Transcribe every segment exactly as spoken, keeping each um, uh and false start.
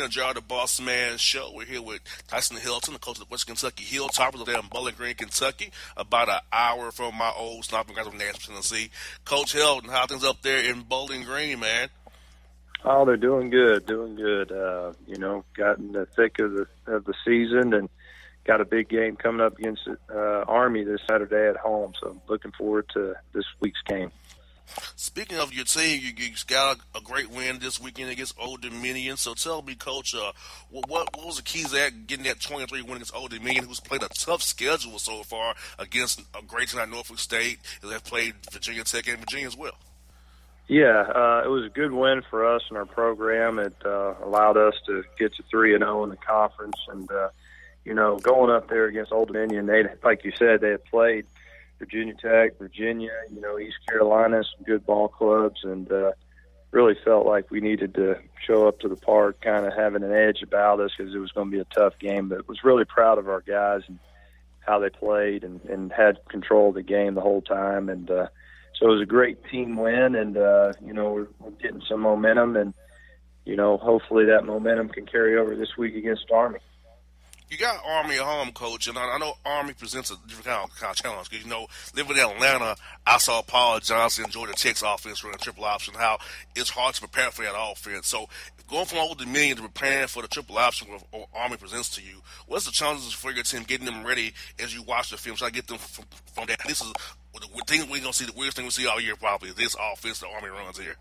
Jar, the Boss Man Show. We're here with Tyson Hilton, the coach of the West Kentucky Hilltoppers there in Bowling Green, Kentucky, about an hour from my old stomping grounds of Nashville, Tennessee. Coach Hilton, how are things up there in Bowling Green, man? Oh, they're doing good, doing good. Uh, you know, got in the thick of the of the season and got a big game coming up against uh, Army this Saturday at home. So I'm looking forward to this week's game. Speaking of your team, you, you got a, a great win this weekend against Old Dominion. So tell me, Coach, uh, what, what was the keys to that, getting that twenty-three win against Old Dominion, who's played a tough schedule so far against a great team like Norfolk State, who have played Virginia Tech and Virginia as well? Yeah, uh, it was a good win for us in our program. It uh, allowed us to get to three and zero in the conference, and uh, you know, going up there against Old Dominion, they, like you said, they had played Virginia Tech, Virginia, you know, East Carolina, some good ball clubs, and uh, really felt like we needed to show up to the park, kind of having an edge about us because it was going to be a tough game. But was really proud of our guys and how they played and, and had control of the game the whole time. And uh, so it was a great team win, and, uh, you know, we're, we're getting some momentum, and, you know, hopefully that momentum can carry over this week against Army. You got Army at home, Coach, and I, I know Army presents a different kind of, kind of challenge because, you know, living in Atlanta, I saw Paul Johnson and Georgia Tech's offense running triple option, how it's hard to prepare for that offense. So going from Old Dominion to preparing for the triple option where Army presents to you, what's the challenges for your team getting them ready as you watch the film, try to get them from, from that? This is the thing we're going to see, the weirdest thing we see all year probably, this offense the Army runs here.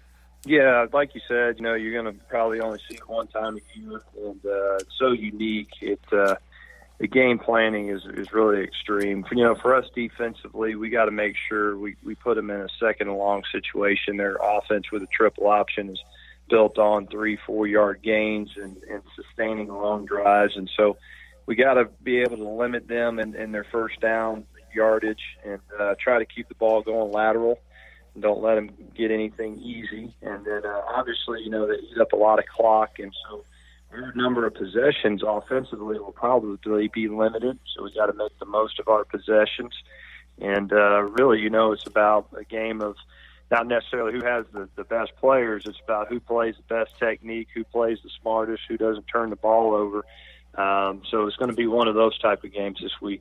Yeah, like you said, you know, you're going to probably only see it one time a year, and uh, it's so unique. It uh, the game planning is is really extreme. You know, for us defensively, we got to make sure we, we put them in a second and long situation. Their offense with a triple option is built on three, four yard gains and, and sustaining long drives, and so we got to be able to limit them in, in their first down yardage and uh, try to keep the ball going lateral. Don't let them get anything easy. And then, uh, obviously, you know, they eat up a lot of clock. And so our number of possessions offensively will probably be limited. So we got to make the most of our possessions. And uh, really, you know, it's about a game of not necessarily who has the, the best players. It's about who plays the best technique, who plays the smartest, who doesn't turn the ball over. Um, so it's going to be one of those type of games this week.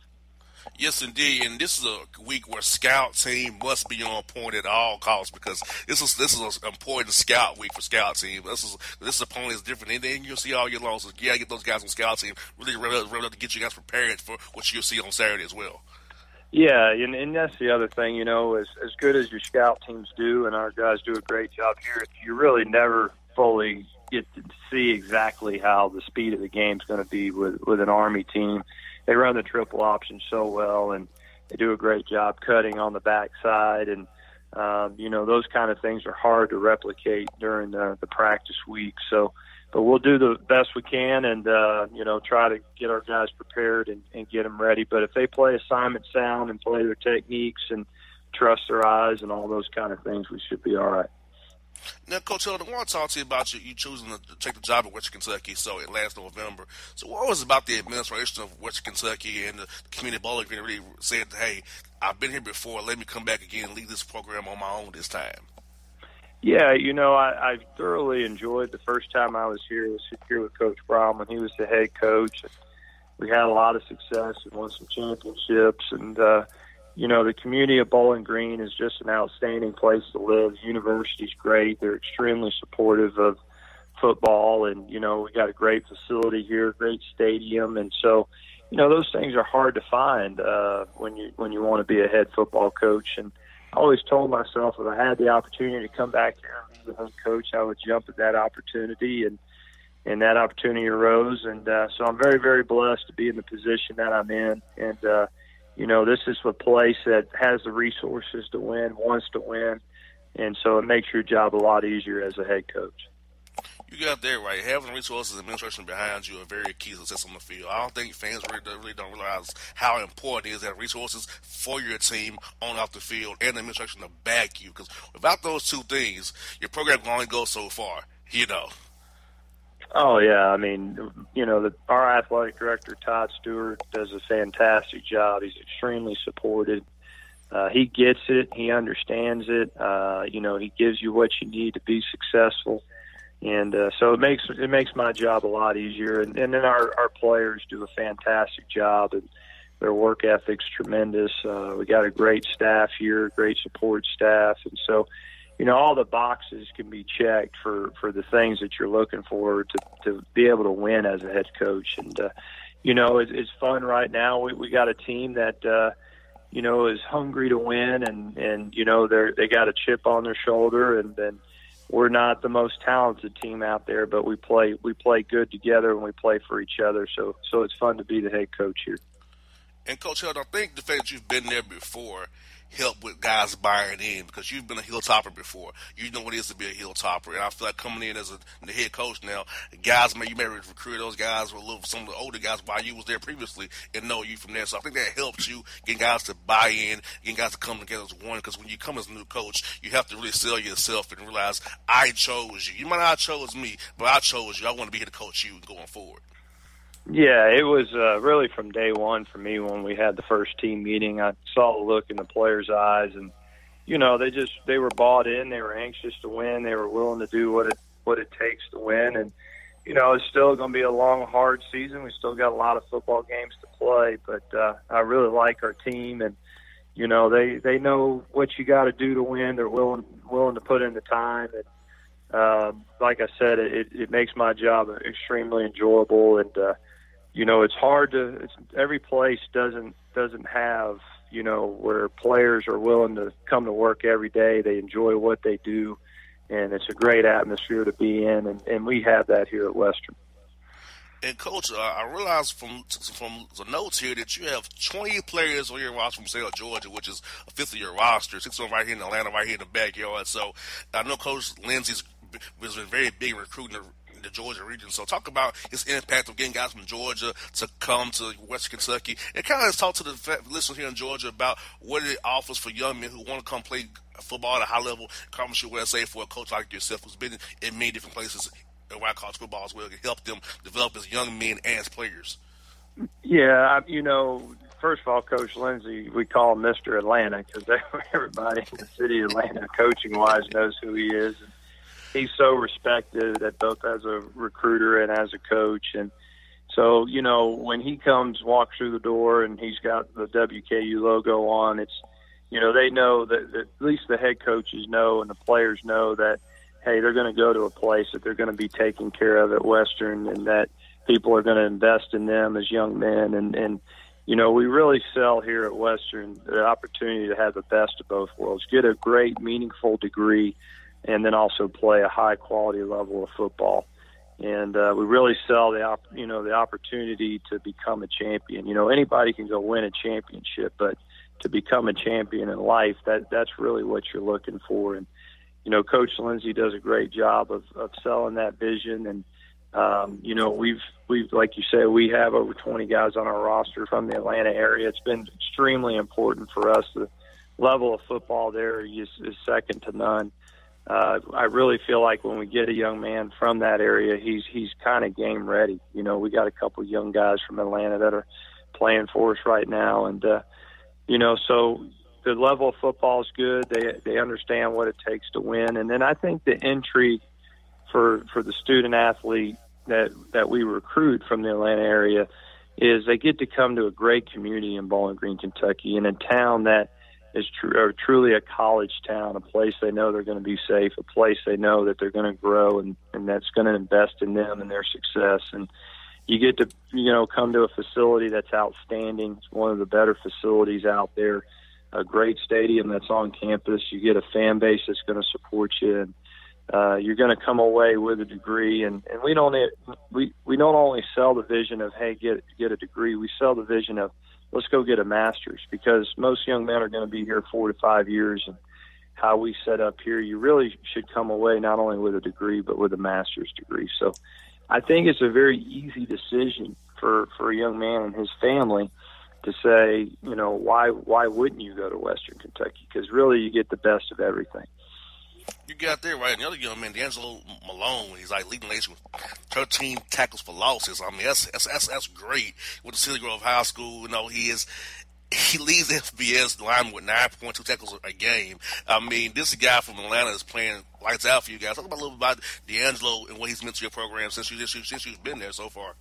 Yes, indeed, and this is a week where scout team must be on point at all costs because this is this is an important scout week for scout team. This is this opponent is different, and then you'll see all year long. So you gotta get those guys on scout team really ready, ready to get you guys prepared for what you'll see on Saturday as well. Yeah, and, and that's the other thing, you know, as as good as your scout teams do, and our guys do a great job here, you really never fully get to see exactly how the speed of the game is going to be with with an Army team. They run the triple option so well, and they do a great job cutting on the backside. And, um, you know, those kind of things are hard to replicate during the, the practice week. So, but we'll do the best we can and, uh, you know, try to get our guys prepared and, and get them ready. But if they play assignment sound and play their techniques and trust their eyes and all those kind of things, we should be all right. Now, Coach Hilton, I want to talk to you about you, you choosing to take the job at Western Kentucky, so it last November. So what was it about the administration of Western Kentucky and the community bowling green that really said, hey, I've been here before, let me come back again and lead this program on my own this time? Yeah, you know, I, I thoroughly enjoyed the first time I was here. I was here with Coach Brown when he was the head coach. We had a lot of success and won some championships, and uh, you know, the community of Bowling Green is just an outstanding place to live. The university's great. They're extremely supportive of football, and, you know, we got a great facility here, great stadium. And so, you know, those things are hard to find uh, when you when you want to be a head football coach. And I always told myself if I had the opportunity to come back here and be the head coach, I would jump at that opportunity, and, and that opportunity arose. And uh, so I'm very, very blessed to be in the position that I'm in. And, uh, You know, this is a place that has the resources to win, wants to win, and so it makes your job a lot easier as a head coach. You got that right. Having resources and administration behind you are very key to success on the field. I don't think fans really, really don't realize how important it is to have resources for your team on off the field and the administration to back you. Because without those two things, your program can only go so far, you know. Oh, yeah. I mean, you know, the, our athletic director, Todd Stewart, does a fantastic job. He's extremely supported. Uh, he gets it. He understands it. Uh, you know, he gives you what you need to be successful. And uh, so it makes it makes my job a lot easier. And, and then our, our players do a fantastic job, and their work ethic's tremendous. Uh, we got a great staff here, great support staff, and so you know all the boxes can be checked for, for the things that you're looking for to, to be able to win as a head coach. And uh, you know it, it's fun right now. We we got a team that uh, you know is hungry to win, and, and you know they they got a chip on their shoulder, and then. We're not the most talented team out there, but we play we play good together and we play for each other. So so it's fun to be the head coach here. And Coach Held, I think the fact that you've been there before helped with guys buying in, because you've been a hilltopper before. You know what it is to be a hilltopper. And I feel like coming in as a the head coach now, guys, man, you may recruit those guys, or a little, some of the older guys while you was there previously, and know you from there. So I think that helps you getting guys to buy in, getting guys to come together as one. Because when you come as a new coach, you have to really sell yourself and realize I chose you. You might not have chose me, but I chose you. I want to be here to coach you going forward. Yeah, it was uh, really from day one for me when we had the first team meeting. I saw the look in the players' eyes, and you know they just they were bought in. They were anxious to win. They were willing to do what it what it takes to win. And you know it's still going to be a long, hard season. We still got a lot of football games to play, but uh, I really like our team, and you know they they know what you got to do to win. They're willing willing to put in the time. And uh, like I said, it, it makes my job extremely enjoyable. And uh, You know, it's hard to. It's, every place doesn't doesn't have you know where players are willing to come to work every day. They enjoy what they do, and it's a great atmosphere to be in. And, and we have that here at Western. And Coach, uh, I realized from from the notes here that you have twenty players on your roster from state of Georgia, which is a fifth of your roster. Six of them right here in Atlanta, right here in the backyard. So I know Coach Lindsey's has been very big in recruiting the the Georgia region. So talk about his impact of getting guys from Georgia to come to Western Kentucky, and kind of talk to the listeners here in Georgia about what it offers for young men who want to come play football at a high level. Comment what I say for a coach like yourself who's been in many different places around college football as well, to help them develop as young men and as players. Yeah, you know, first of all, Coach Lindsey, we call him Mister Atlanta because everybody in the city of Atlanta, coaching-wise, knows who he is. He's so respected at both as a recruiter and as a coach. And so, you know, when he comes, walks through the door and he's got the W K U logo on, it's, you know, they know that, that at least the head coaches know and the players know that, hey, they're going to go to a place that they're going to be taken care of at Western, and that people are going to invest in them as young men. And, and, you know, we really sell here at Western the opportunity to have the best of both worlds, get a great, meaningful degree, and then also play a high quality level of football. And uh, we really sell the op- you know the opportunity to become a champion. You know, anybody can go win a championship, but to become a champion in life, that that's really what you're looking for. And you know, Coach Lindsey does a great job of, of selling that vision. And um, you know, we've we've like you said, we have over twenty guys on our roster from the Atlanta area. It's been extremely important for us. The level of football there is, is second to none. Uh, I really feel like when we get a young man from that area, he's he's kind of game ready. You know, we got a couple young guys from Atlanta that are playing for us right now, and uh, you know, so the level of football is good. They they understand what it takes to win, and then I think the entry for for the student athlete that that we recruit from the Atlanta area is they get to come to a great community in Bowling Green, Kentucky, in a town that is tr- truly a college town, a place they know they're going to be safe, a place they know that they're going to grow and, and that's going to invest in them and their success. And you get to, you know, come to a facility that's outstanding. It's one of the better facilities out there, a great stadium that's on campus. You get a fan base that's going to support you, and uh, you're going to come away with a degree. And, and we don't we, we don't only sell the vision of, hey, get get a degree. We sell the vision of, let's go get a master's, because most young men are going to be here four to five years. And how we set up here, you really should come away not only with a degree, but with a master's degree. So I think it's a very easy decision for, for a young man and his family to say, you know, why, why wouldn't you go to Western Kentucky? Because really you get the best of everything. You got there right. And the other young man, D'Angelo Malone, he's like leading the nation with thirteen tackles for losses. I mean, that's that's that's, that's great. With the City Grove High School, you know, he is he leads F B S line with nine point two tackles a game. I mean, this guy from Atlanta is playing lights out for you guys. Talk about a little bit about D'Angelo and what he's meant to your program since, you, since you've been there so far.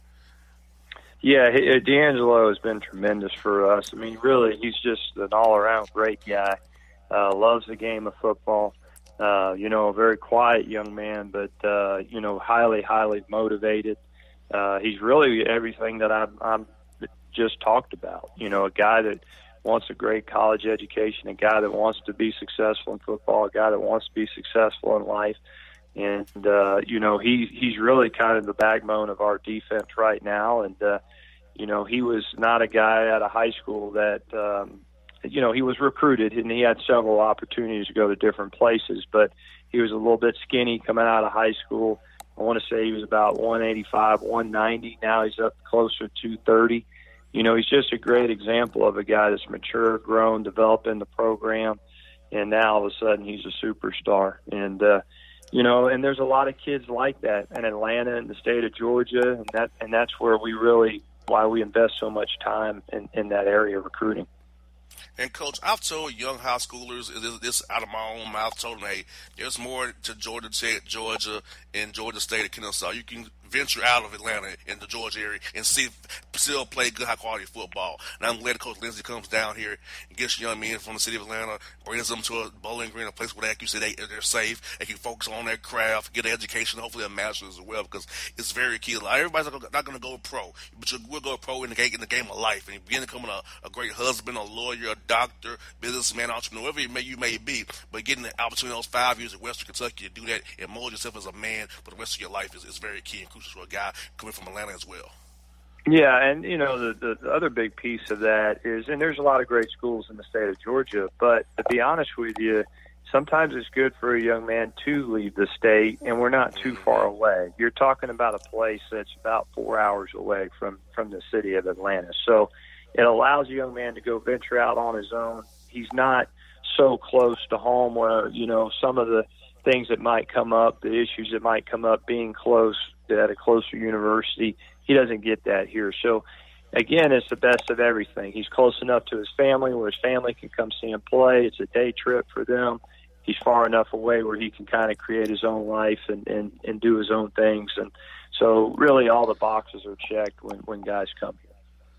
Yeah, he, D'Angelo has been tremendous for us. I mean, really, he's just an all-around great guy. Uh, loves the game of football. Uh, you know, a very quiet young man, but, uh, you know, highly, highly motivated. Uh, he's really everything that I'm, I'm just talked about. You know, a guy that wants a great college education, a guy that wants to be successful in football, a guy that wants to be successful in life. And, uh, you know, he, he's really kind of the backbone of our defense right now. And, uh, you know, he was not a guy out of high school that, um, you know, he was recruited and he had several opportunities to go to different places, but he was a little bit skinny coming out of high school. I want to say he was about one eighty-five, one ninety. Now he's up closer to two thirty. You know, he's just a great example of a guy that's mature, grown, developed in the program, and now all of a sudden he's a superstar. And, uh, you know, and there's a lot of kids like that in Atlanta and the state of Georgia, and that and that's where we really, why we invest so much time in, in that area of recruiting. And, Coach, I've told young high schoolers, this out of my own mouth, told them, hey, there's more to Georgia Tech, Georgia, and Georgia State and Kennesaw. You can venture out of Atlanta in the Georgia area and see, still play good, high-quality football. And I'm glad Coach Lindsey comes down here and gets young men from the city of Atlanta, brings them to a Bowling Green, a place where, like you said, they, they're safe. They can focus on their craft, get an education, hopefully a master's as well, because it's very key. Like, everybody's not going to go pro, but you will go pro in the game, in the game of life. And you begin becoming a, a great husband, a lawyer, a doctor, businessman, entrepreneur, whatever you may, you may be. But getting the opportunity those five years at Western Kentucky to do that and mold yourself as a man for the rest of your life is, is very key and crucial for a guy coming from Atlanta as well. Yeah, and, you know, the, the, the other big piece of that is, and there's a lot of great schools in the state of Georgia, but to be honest with you, sometimes it's good for a young man to leave the state, and we're not too far away. You're talking about a place that's about four hours away from, from the city of Atlanta. So it allows a young man to go venture out on his own. He's not so close to home where, you know, some of the things that might come up, the issues that might come up being close at a closer university. He doesn't get that here. So, again, it's the best of everything. He's close enough to his family where his family can come see him play. It's a day trip for them. He's far enough away where he can kind of create his own life and, and, and do his own things. And so really all the boxes are checked when, when guys come here.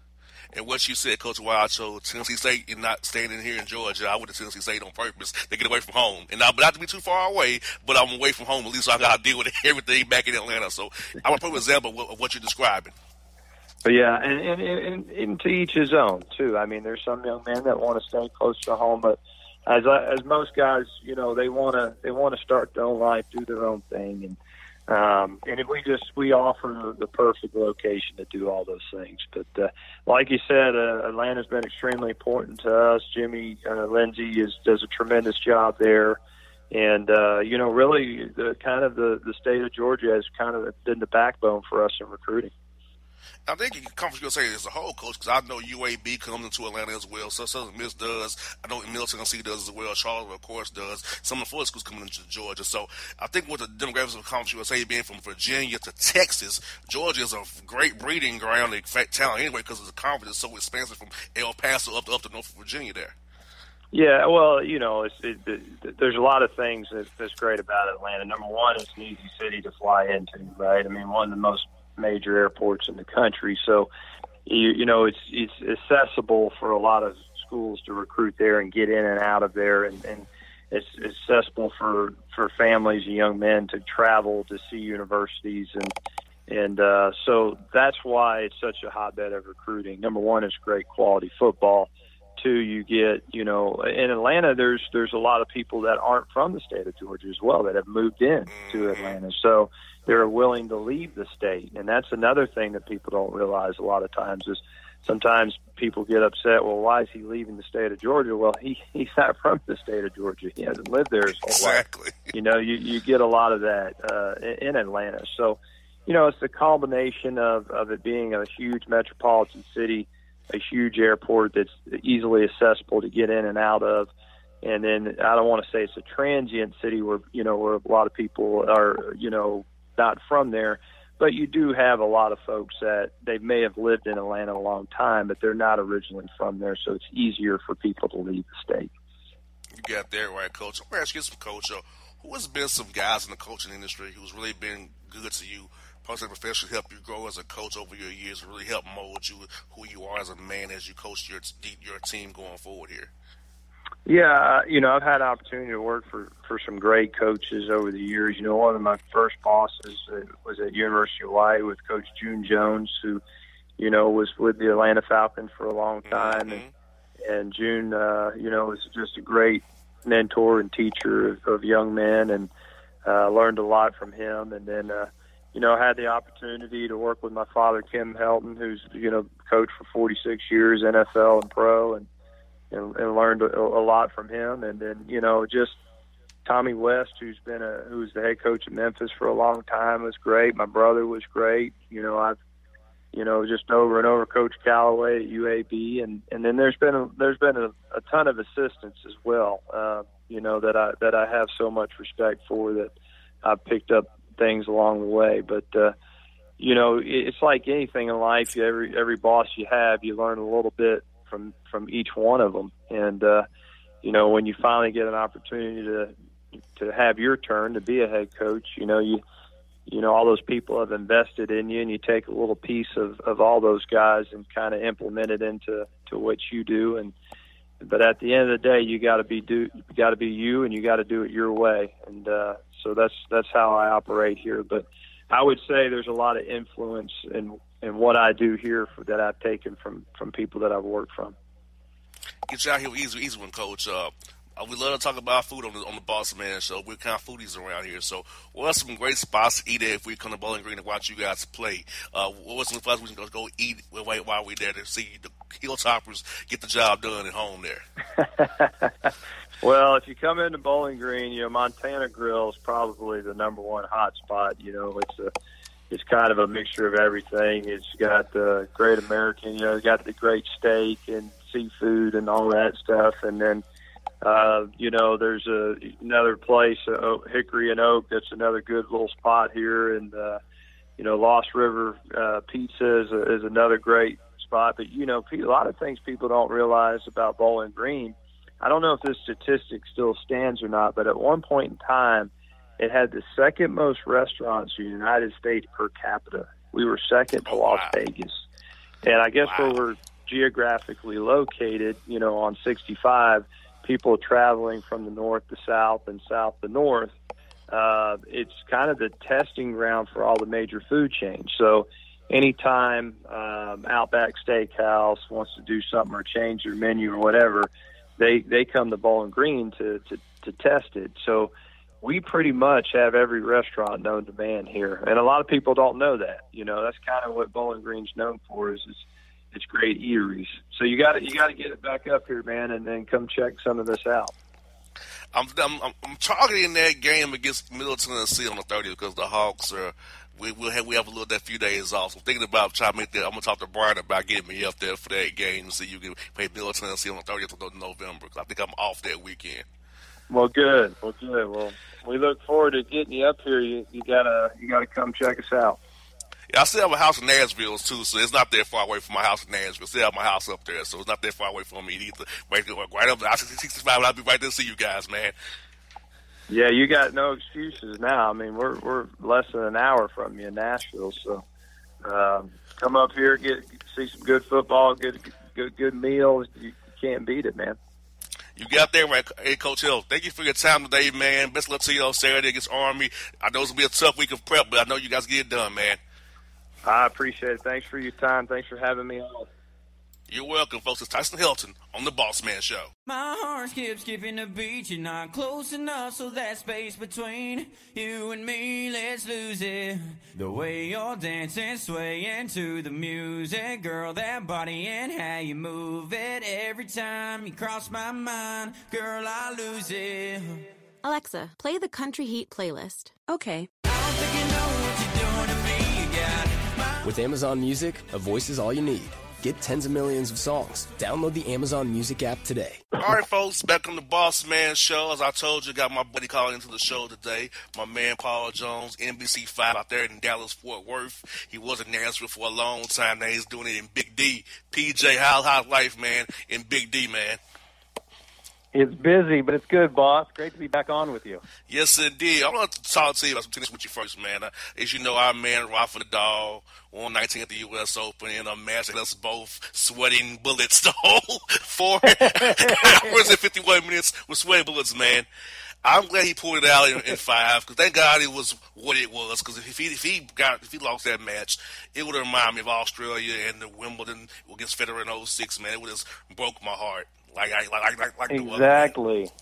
And what you said, Coach Wild, so Tennessee State is not staying in here in Georgia. I went to Tennessee State on purpose. They get away from home. And I, but not to be too far away, but I'm away from home. At least I got to deal with everything back in Atlanta. So I'm a perfect example of what, of what you're describing. But yeah, and, and, and, and to each his own, too. I mean, there's some young men that want to stay close to home, but as as most guys, you know, they want to they want to start their own life, do their own thing. And Um, and if we just we offer the perfect location to do all those things. But uh, like you said, uh, Atlanta's been extremely important to us. Jimmy uh, Lindsey is, does a tremendous job there, and uh, you know, really, the kind of the, the state of Georgia has kind of been the backbone for us in recruiting. I think you can comfortably say as a whole, Coach, because I know U A B comes into Atlanta as well. So Southern Miss does. I know Middle Tennessee does as well. Charlotte, of course, does. Some of the Florida schools coming into Georgia. So I think with the demographics of Conference U S A being from Virginia to Texas, Georgia is a great breeding ground of talent anyway because the conference is so expansive from El Paso up to, up to North Virginia there. Yeah, well, you know, it's, it, it, there's a lot of things that's, that's great about Atlanta. Number one, it's an easy city to fly into, right? I mean, one of the most major airports in the country, so you, you know it's it's accessible for a lot of schools to recruit there and get in and out of there, and, and it's accessible for for families and young men to travel to see universities, and and uh, so that's why it's such a hotbed of recruiting. Number one, it's great quality football. Two, you get, you know, in Atlanta, there's there's a lot of people that aren't from the state of Georgia as well that have moved in to Atlanta. So they're willing to leave the state. And that's another thing that people don't realize a lot of times is sometimes people get upset, well, why is he leaving the state of Georgia? Well, he, he's not from the state of Georgia. He hasn't lived there his whole exactly. life. You know, you, you get a lot of that uh, in Atlanta. So, you know, it's the combination of, of it being a huge metropolitan city, a huge airport that's easily accessible to get in and out of. And then I don't want to say it's a transient city where, you know, where a lot of people are, you know, not from there, but you do have a lot of folks that they may have lived in Atlanta a long time, but they're not originally from there, so it's easier for people to leave the state. You got that right, Coach. I'm going to ask you some, Coach. Uh, who has been some guys in the coaching industry who's really been good to you, personally, professionally, help you grow as a coach over your years, really help mold you who you are as a man as you coach your your team going forward here? Yeah, you know, I've had an opportunity to work for, for some great coaches over the years. You know, one of my first bosses uh, was at University of Hawaii with Coach June Jones, who, you know, was with the Atlanta Falcons for a long time. Mm-hmm. And, and June, uh, you know, was just a great mentor and teacher of, of young men, and uh, learned a lot from him. And then, uh, you know, I had the opportunity to work with my father, Kim Helton, who's, you know, coached for forty-six years, N F L and pro, and And, and learned a, a lot from him. And then, you know, just Tommy West, who's been a who's the head coach at Memphis for a long time, was great. My brother was great. You know, I've, you know, just over and over Coach Callaway at U A B, and, and then there's been a, there's been a, a ton of assistants as well. Uh, you know, that I that I have so much respect for, that I've picked up things along the way. But uh, you know, it's like anything in life. Every every boss you have, you learn a little bit from from each one of them. And uh you know, when you finally get an opportunity to to have your turn to be a head coach, you know, you you know all those people have invested in you, and you take a little piece of of all those guys and kind of implement it into to what you do. And but at the end of the day, you got to be do you got to be you, and you got to do it your way. And uh so that's that's how I operate here. But I would say there's a lot of influence in and what I do here for, that I've taken from, from people that I've worked from. Get you out here with easy, easy one, Coach. Uh, we love to talk about food on the on the Boss Man Show. We're kind of foodies around here. So what are some great spots to eat at if we come to Bowling Green to watch you guys play? Uh, what's some places we can go eat while we're there to see the Hilltoppers get the job done at home there? Well, if you come into Bowling Green, you know, Montana Grill is probably the number one hot spot. You know, it's a It's kind of a mixture of everything. It's got the Great American, you know, it's got the great steak and seafood and all that stuff. And then, uh, you know, there's a, another place, uh, Hickory and Oak, that's another good little spot here. And, uh, you know, Lost River uh, Pizza is, a, is another great spot. But, you know, a lot of things people don't realize about Bowling Green. I don't know if this statistic still stands or not, but at one point in time, it had the second most restaurants in the United States per capita. We were second to oh, Las wow. Vegas. And I guess wow. where we're geographically located, you know, on sixty-five, people traveling from the north to south and south to north, uh, it's kind of the testing ground for all the major food chains. So anytime um, Outback Steakhouse wants to do something or change their menu or whatever, they, they come to Bowling Green to, to, to test it. So we pretty much have every restaurant known to man here, and a lot of people don't know that. You know, that's kind of what Bowling Green's known for, is it's, it's great eateries. So you got to you got to get it back up here, man, and then come check some of this out. I'm I'm, I'm targeting that game against Middle Tennessee on the thirtieth because the Hawks are. We we have we have a little that few days off. So thinking about trying to make that. I'm gonna talk to Brian about getting me up there for that game, so you can play Middle Tennessee on the thirtieth of November. Cause I think I'm off that weekend. Well, good. Well, good. Well, we look forward to getting you up here. You, you gotta, you gotta come check us out. Yeah, I still have a house in Nashville too, so it's not that far away from my house in Nashville. I still have my house up there, so it's not that far away from me either. Right, right up I sixty-five, I'll be right there to see you guys, man. Yeah, you got no excuses now. I mean, we're we're less than an hour from you in Nashville, so um, come up here, get see some good football, good good good meals. You can't beat it, man. You got there right. Hey, Coach Hill, thank you for your time today, man. Best of luck to you on Saturday against Army. I know it's going to be a tough week of prep, but I know you guys get it done, man. I appreciate it. Thanks for your time. Thanks for having me on. You're welcome, folks. It's Tyson Hilton on The Boss Man Show. My heart skips skipping the beat. You're not close enough, so that space between you and me, let's lose it. The way you're dancing, swaying to the music. Girl, that body and how you move it. Every time you cross my mind, girl, I lose it. Alexa, play the Country Heat playlist. Okay. I don't think you know what you're doing to me. You got my With Amazon Music, a voice is all you need. Get tens of millions of songs. Download the Amazon Music app today. All right, folks, back on the Boss Man Show. As I told you, got my buddy calling into the show today, my man Paul Jones, N B C five out there in Dallas, Fort Worth. He was in Nashville for a long time. Now he's doing it in Big D. P J, how's how's life, man, in Big D, man? It's busy, but it's good, boss. Great to be back on with you. Yes, indeed. I want to talk to you about some tennis with you first, man. Uh, as you know, our man, Rafa Nadal, won nineteen at the U S Open in a match that us both sweating bullets the whole four hours and fifty-one minutes with sweating bullets, man. I'm glad he pulled it out in, in five, because thank God it was what it was. Because if he if he got if he lost that match, it would have reminded me of Australia and the Wimbledon against Federer in oh six, man. It would have broke my heart. Like I like like like exactly.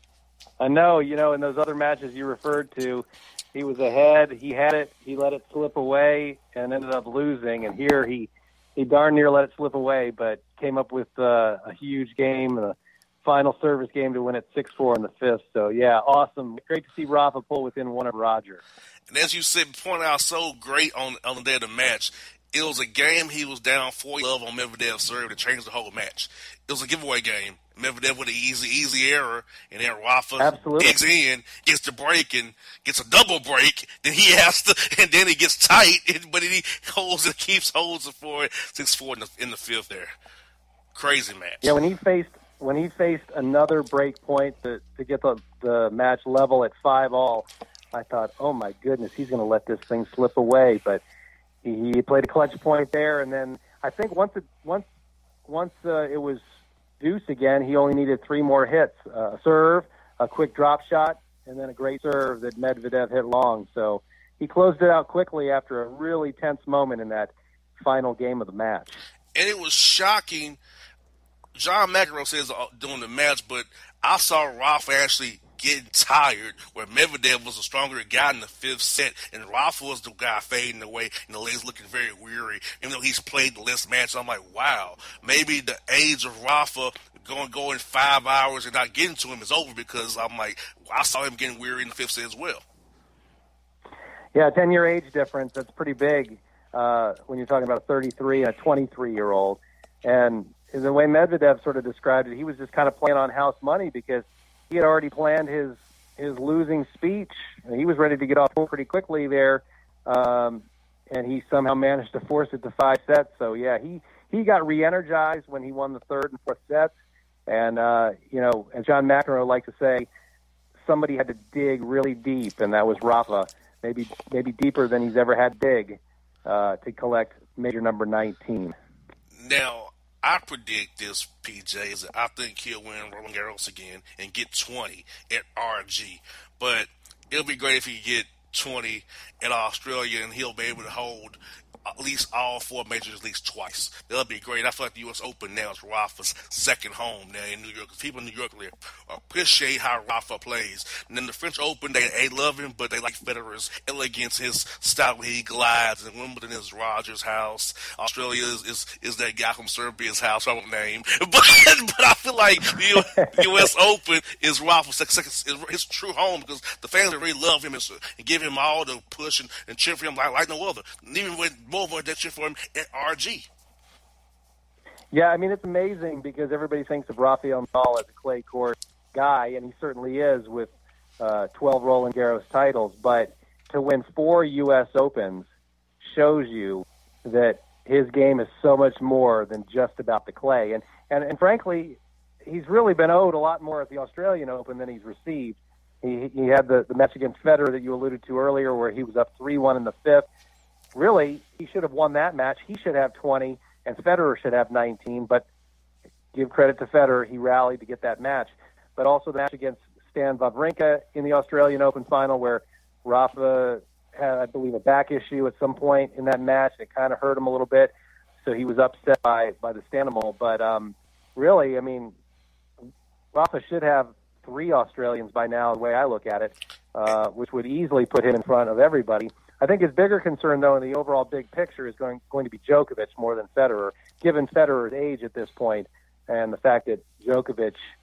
I know, you know, in those other matches you referred to, he was ahead, he had it, he let it slip away, and ended up losing. And here he he darn near let it slip away, but came up with uh, a huge game and a final service game to win it six four in the fifth. So yeah, awesome. Great to see Rafa pull within one of Roger. And as you said, point out so great on on the day of the match. It was a game he was down four love on Medvedev's serve to change the whole match. It was a giveaway game. Medvedev with an easy, easy error, and then Rafa Absolutely. digs in, gets the break, and gets a double break. Then he has to, and then he gets tight, but he holds it, keeps holds it for it, six four in the, in the fifth there. Crazy match. Yeah, when he faced when he faced another break point to, to get the, the match level at five all, I thought, oh my goodness, he's going to let this thing slip away, but he, he played a clutch point there, and then I think once it once once uh, it was deuce again, he only needed three more hits: uh, a serve, a quick drop shot, and then a great serve that Medvedev hit long. So he closed it out quickly after a really tense moment in that final game of the match. And it was shocking. John McEnroe says uh, during the match, but I saw Rafa actually getting tired, where Medvedev was a stronger guy in the fifth set, and Rafa was the guy fading away, and the legs looking very weary, even though he's played the less match. I'm like, wow, maybe the age of Rafa going going five hours and not getting to him is over, because I'm like, I saw him getting weary in the fifth set as well. Yeah, ten-year age difference, that's pretty big uh, when you're talking about a thirty-three and a twenty-three-year-old. And the way Medvedev sort of described it, he was just kind of playing on house money, because he had already planned his his losing speech. He was ready to get off pretty quickly there, um, and he somehow managed to force it to five sets. So, yeah, he, he got re-energized when he won the third and fourth sets. And, uh, you know, as John McEnroe liked to say, somebody had to dig really deep, and that was Rafa, maybe maybe deeper than he's ever had to dig uh, to collect major number nineteen. Now, I predict this, P J, is that I think he'll win Roland Garros again and get twenty at R G. But it'll be great if he get twenty at Australia, and he'll be able to hold at least all four majors at least twice. That'll be great. I feel like the U S Open now is Rafa's second home now in New York. People in New York appreciate how Rafa plays. And then the French Open, they, they love him, but they like Federer's elegance, his style where he glides. And Wimbledon is Rogers' house. Australia is, is, is that guy from Serbia's house, I won't name. But, but I feel like the U S Open is Rafa's second, his true home, because the fans really love him and, and give him all the push and, and cheer for him like, like no other. And even with more of that cheer for him at R G. Yeah, I mean, it's amazing, because everybody thinks of Rafael Nadal as a clay court guy, and he certainly is with uh, twelve Roland Garros titles. But to win four U S Opens shows you that his game is so much more than just about the clay. And, and, and frankly, he's really been owed a lot more at the Australian Open than he's received. He, he had the, the match against Federer that you alluded to earlier, where he was up three one in the fifth. Really, he should have won that match. He should have twenty, and Federer should have nineteen. But give credit to Federer, he rallied to get that match. But also the match against Stan Wawrinka in the Australian Open final, where Rafa had, I believe, a back issue at some point in that match. It kind of hurt him a little bit, so he was upset by, by the Stanimal. But um, really, I mean, Rafa should have three Australians by now, the way I look at it, uh, which would easily put him in front of everybody. I think his bigger concern, though, in the overall big picture is going going to be Djokovic more than Federer, given Federer's age at this point and the fact that Djokovic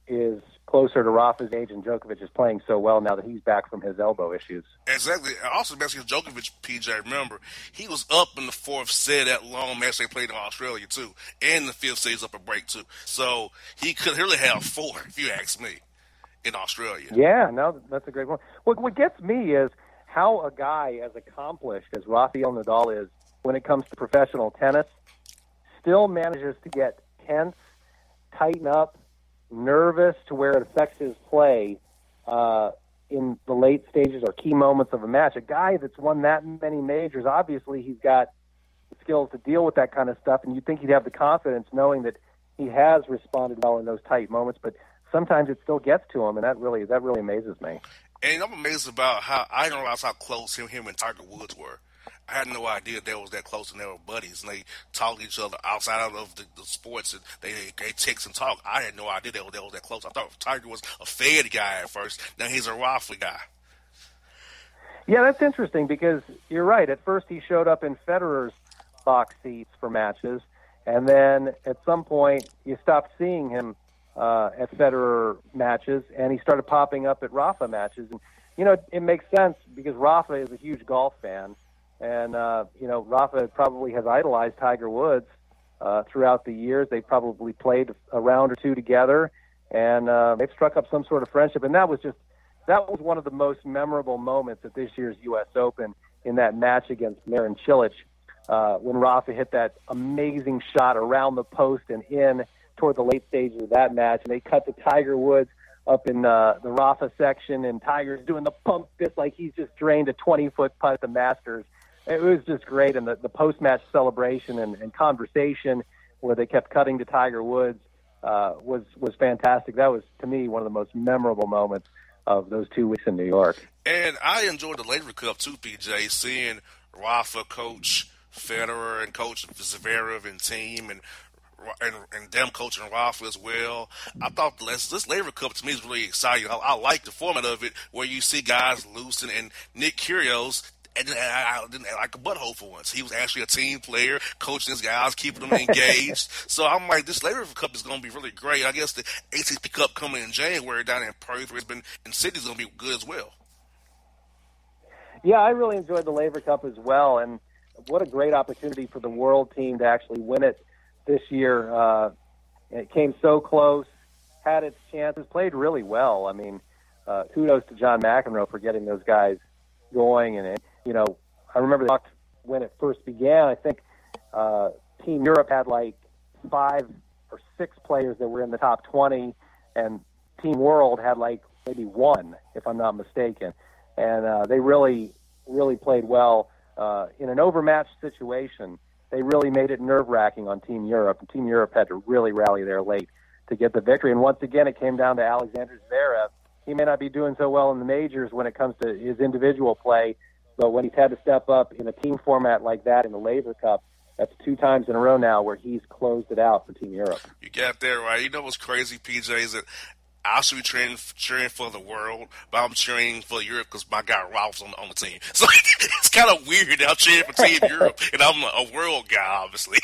is closer to Rafa's age, and Djokovic is playing so well now that he's back from his elbow issues. Exactly. Also, basically, Djokovic, P J, remember, he was up in the fourth set that long match they played in Australia, too, and the fifth set, he's up a break, too. So he could really have four, if you ask me, in Australia. Yeah, no, that's a great one. What, what gets me is how a guy as accomplished as Rafael Nadal is when it comes to professional tennis still manages to get tense, tighten up, nervous to where it affects his play uh, in the late stages or key moments of a match. A guy that's won that many majors, obviously he's got the skills to deal with that kind of stuff, and you'd think he'd have the confidence knowing that he has responded well in those tight moments, but sometimes it still gets to him, and that really that really amazes me. And I'm amazed about how I didn't realize how close him, him and Tiger Woods were. I had no idea they was that close and they were buddies, and they talk to each other outside of the, the sports, and they, they text and talk. I had no idea they were, they was that close. I thought Tiger was a Fed guy at first. Now he's a Rafa guy. Yeah, that's interesting because you're right. At first he showed up in Federer's box seats for matches, and then at some point you stopped seeing him uh, at Federer matches, and he started popping up at Rafa matches. And, you know, it, it makes sense because Rafa is a huge golf fan. And, uh, you know, Rafa probably has idolized Tiger Woods uh, throughout the years. They probably played a round or two together, and uh, they've struck up some sort of friendship. And that was just that was one of the most memorable moments at this year's U S Open in that match against Marin Cilic uh, when Rafa hit that amazing shot around the post and in toward the late stages of that match. And they cut to Tiger Woods up in uh, the Rafa section, and Tiger's doing the pump fist like he's just drained a twenty-foot putt at the Masters. It was just great, and the, the post-match celebration and, and conversation where they kept cutting to Tiger Woods uh, was was fantastic. That was, to me, one of the most memorable moments of those two weeks in New York. And I enjoyed the Laver Cup too, P J, seeing Rafa coach Federer and coach Zverev and team, and and, and them coaching Rafa as well. I thought this, this Laver Cup to me is really exciting. I, I like the format of it where you see guys losing, and Nick Kyrgios, and I, I didn't act like a butthole for once. He was actually a team player, coaching his guys, keeping them engaged. So I'm like, this Laver Cup is going to be really great. I guess the A T P Cup coming in January down in Perth, Brisbane, and Sydney's going to be good as well. Yeah, I really enjoyed the Laver Cup as well, and what a great opportunity for the world team to actually win it this year. Uh, it came so close, had its chances, played really well. I mean, uh, kudos to John McEnroe for getting those guys going, and you know, I remember when it first began, I think uh, Team Europe had like five or six players that were in the top twenty, and Team World had like maybe one, if I'm not mistaken. And uh, they really, really played well uh, in an overmatched situation. They really made it nerve-wracking on Team Europe, and Team Europe had to really rally there late to get the victory. And once again, it came down to Alexander Zverev. He may not be doing so well in the majors when it comes to his individual play, but when he's had to step up in a team format like that in the Laver Cup, that's two times in a row now where he's closed it out for Team Europe. You got that right. You know what's crazy, P J, is that I should be cheering, cheering for the world, but I'm cheering for Europe because my guy Ralph's on, on the team. So it's kind of weird that I'm cheering for Team Europe, and I'm a world guy, obviously.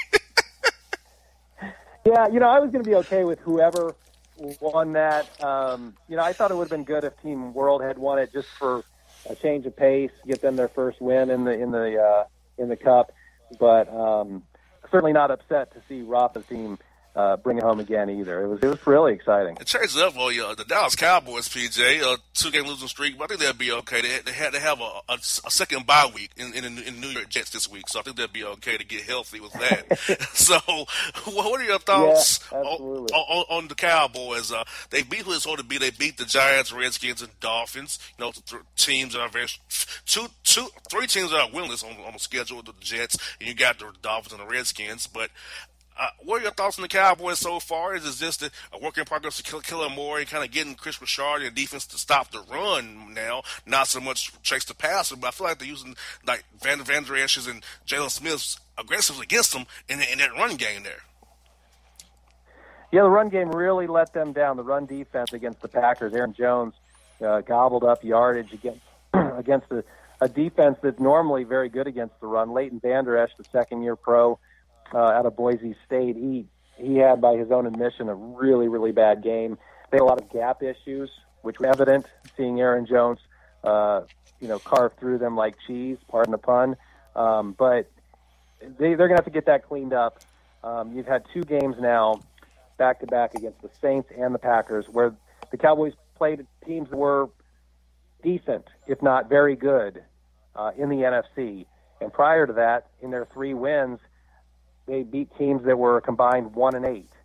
Yeah, you know, I was going to be okay with whoever won that. Um, you know, I thought it would have been good if Team World had won it just for a change of pace, get them their first win in the in the uh, in the Cup. But um, certainly not upset to see Rafa's team uh, bring it home again either. It was it was really exciting. It changes up for you. The Dallas Cowboys, P J, a two-game losing streak, but I think they'll be okay. They, they had to have a, a, a second bye week in, in, in New York Jets this week, so I think they'll be okay to get healthy with that. So, what are your thoughts yeah, on, on, on the Cowboys? Uh, they beat who it's supposed to be. They beat the Giants, Redskins, and Dolphins. You know, th- teams that are very two, two, three teams that are winless on, on the schedule with the Jets, and you got the Dolphins and the Redskins, but. Uh, what are your thoughts on the Cowboys so far? Is it just a, a work in progress to kill Killer Moore and kind of getting Chris Richard and defense to stop the run now, not so much chase the passer, but I feel like they're using like Van, Van Der Esch's and Jalen Smith's aggressive against them in, in that run game there. Yeah, the run game really let them down. The run defense against the Packers, Aaron Jones uh, gobbled up yardage against against a, a defense that's normally very good against the run. Leighton Van Der Esch, the second-year pro, Uh, out of Boise State, he he had, by his own admission, a really, really bad game. they had a lot of gap issues, which were evident seeing Aaron Jones, uh, you know, carve through them like cheese, pardon the pun. Um, but they, they're going to have to get that cleaned up. Um, you've had two games now, back-to-back against the Saints and the Packers, where the Cowboys played teams that were decent, if not very good, uh, in the N F C. And prior to that, in their three wins, they beat teams that were combined one and eight.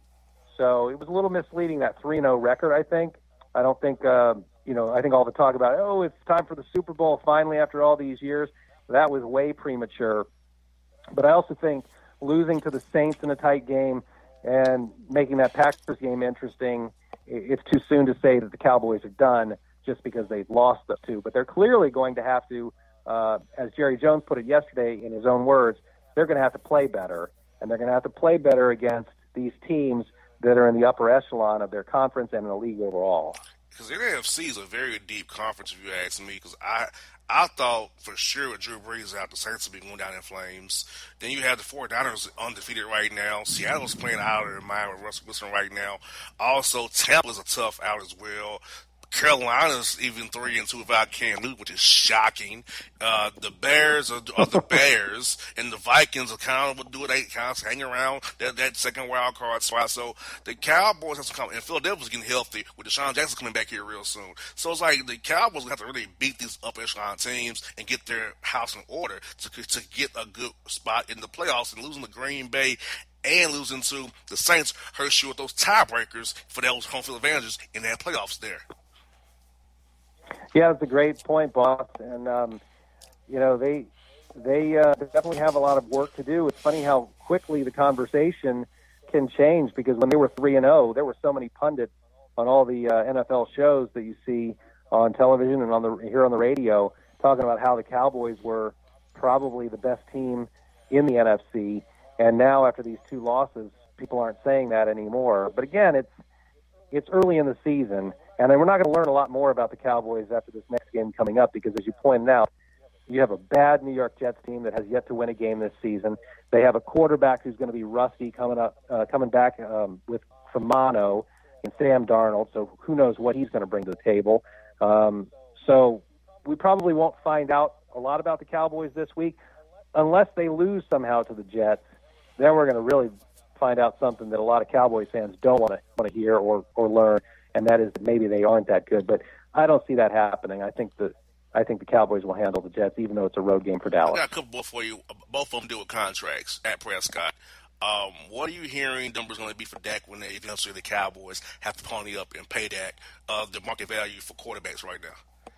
So it was a little misleading, that three and oh record, I think. I don't think, uh, you know, I think all the talk about, oh, it's time for the Super Bowl finally after all these years, that was way premature. But I also think losing to the Saints in a tight game and making that Packers game interesting, it's too soon to say that the Cowboys are done just because they've lost the two. But they're clearly going to have to, uh, as Jerry Jones put it yesterday in his own words, they're going to have to play better. And they're going to have to play better against these teams that are in the upper echelon of their conference and in the league overall. Because the N F C is a very deep conference, if you ask me. Because I, I thought for sure with Drew Brees out, the Saints would be going down in flames. Then you have the 49ers undefeated right now. Seattle's playing out of their mind with Russell Wilson right now. Also, Tampa's a tough out as well. Carolina's even three and two without Cam Newton, which is shocking. Uh, the Bears are, are the Bears, and the Vikings are kind of do it. They kind of hang around that, that second wild card spot. So the Cowboys have to come, and Philadelphia's getting healthy with Deshaun Jackson coming back here real soon. So it's like the Cowboys have to really beat these upper echelon teams and get their house in order to to get a good spot in the playoffs. And losing to Green Bay and losing to the Saints hurts you with those tiebreakers for those home field advantages in that playoffs there. Yeah, that's a great point, boss. And, um, you know, they they uh, definitely have a lot of work to do. It's funny how quickly the conversation can change, because when they were three and oh, there were so many pundits on all the uh, N F L shows that you see on television and on the here on the radio talking about how the Cowboys were probably the best team in the N F C. And now after these two losses, people aren't saying that anymore. But again, it's it's early in the season. And then we're not going to learn a lot more about the Cowboys after this next game coming up, because as you pointed out, you have a bad New York Jets team that has yet to win a game this season. They have a quarterback who's going to be rusty coming up, uh, coming back um, with from mono and Sam Darnold. So who knows what he's going to bring to the table. Um, so we probably won't find out a lot about the Cowboys this week unless they lose somehow to the Jets. Then we're going to really find out something that a lot of Cowboys fans don't want to want to hear or or learn. And that is that maybe they aren't that good, but I don't see that happening. I think that I think the Cowboys will handle the Jets, even though it's a road game for Dallas. I got a couple more for you. Both of them deal with contracts at Prescott. Um, what are you hearing numbers going to be for Dak when they, eventually the Cowboys have to pony up and pay Dak uh, the market value for quarterbacks right now?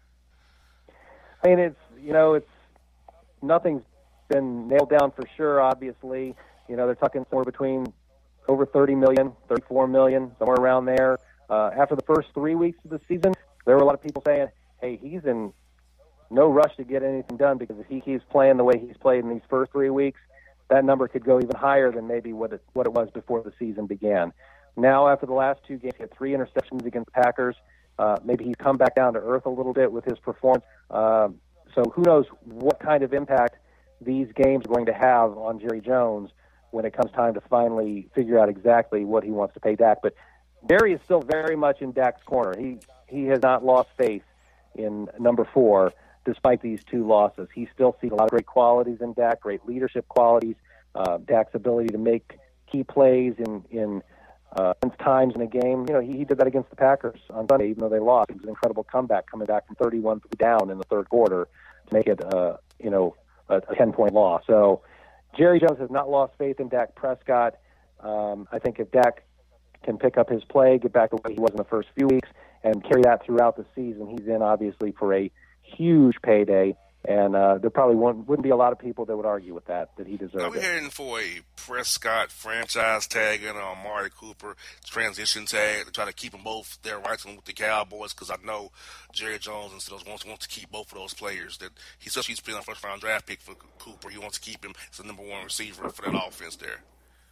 I mean, it's you know, it's nothing's been nailed down for sure. Obviously, you know, they're talking somewhere between over thirty million, thirty-four million, somewhere around there. Uh, after the first three weeks of the season, there were a lot of people saying, hey, he's in no rush to get anything done, because if he keeps playing the way he's played in these first three weeks, that number could go even higher than maybe what it, what it was before the season began. Now, after the last two games, he had three interceptions against the Packers. Uh, maybe he's come back down to earth a little bit with his performance. Uh, so who knows what kind of impact these games are going to have on Jerry Jones when it comes time to finally figure out exactly what he wants to pay Dak. But Jerry is still very much in Dak's corner. He he has not lost faith in number four, despite these two losses. He still sees a lot of great qualities in Dak, great leadership qualities, uh, Dak's ability to make key plays in, in uh, times in a game. You know, he, he did that against the Packers on Sunday, even though they lost. It was an incredible comeback coming back from thirty-one down in the third quarter to make it, uh, you know, a ten-point loss. So Jerry Jones has not lost faith in Dak Prescott. Um, I think if Dak can pick up his play, get back the way he was in the first few weeks, and carry that throughout the season, he's in, obviously, for a huge payday. And uh, there probably won't, wouldn't be a lot of people that would argue with that, that he deserves it. We're heading for a Prescott franchise tag and a Amari Cooper transition tag to try to keep them both their rights with the Cowboys, because I know Jerry Jones and Steelers wants, wants to keep both of those players. That he says he's been a first-round draft pick for Cooper. He wants to keep him as the number one receiver for that offense there.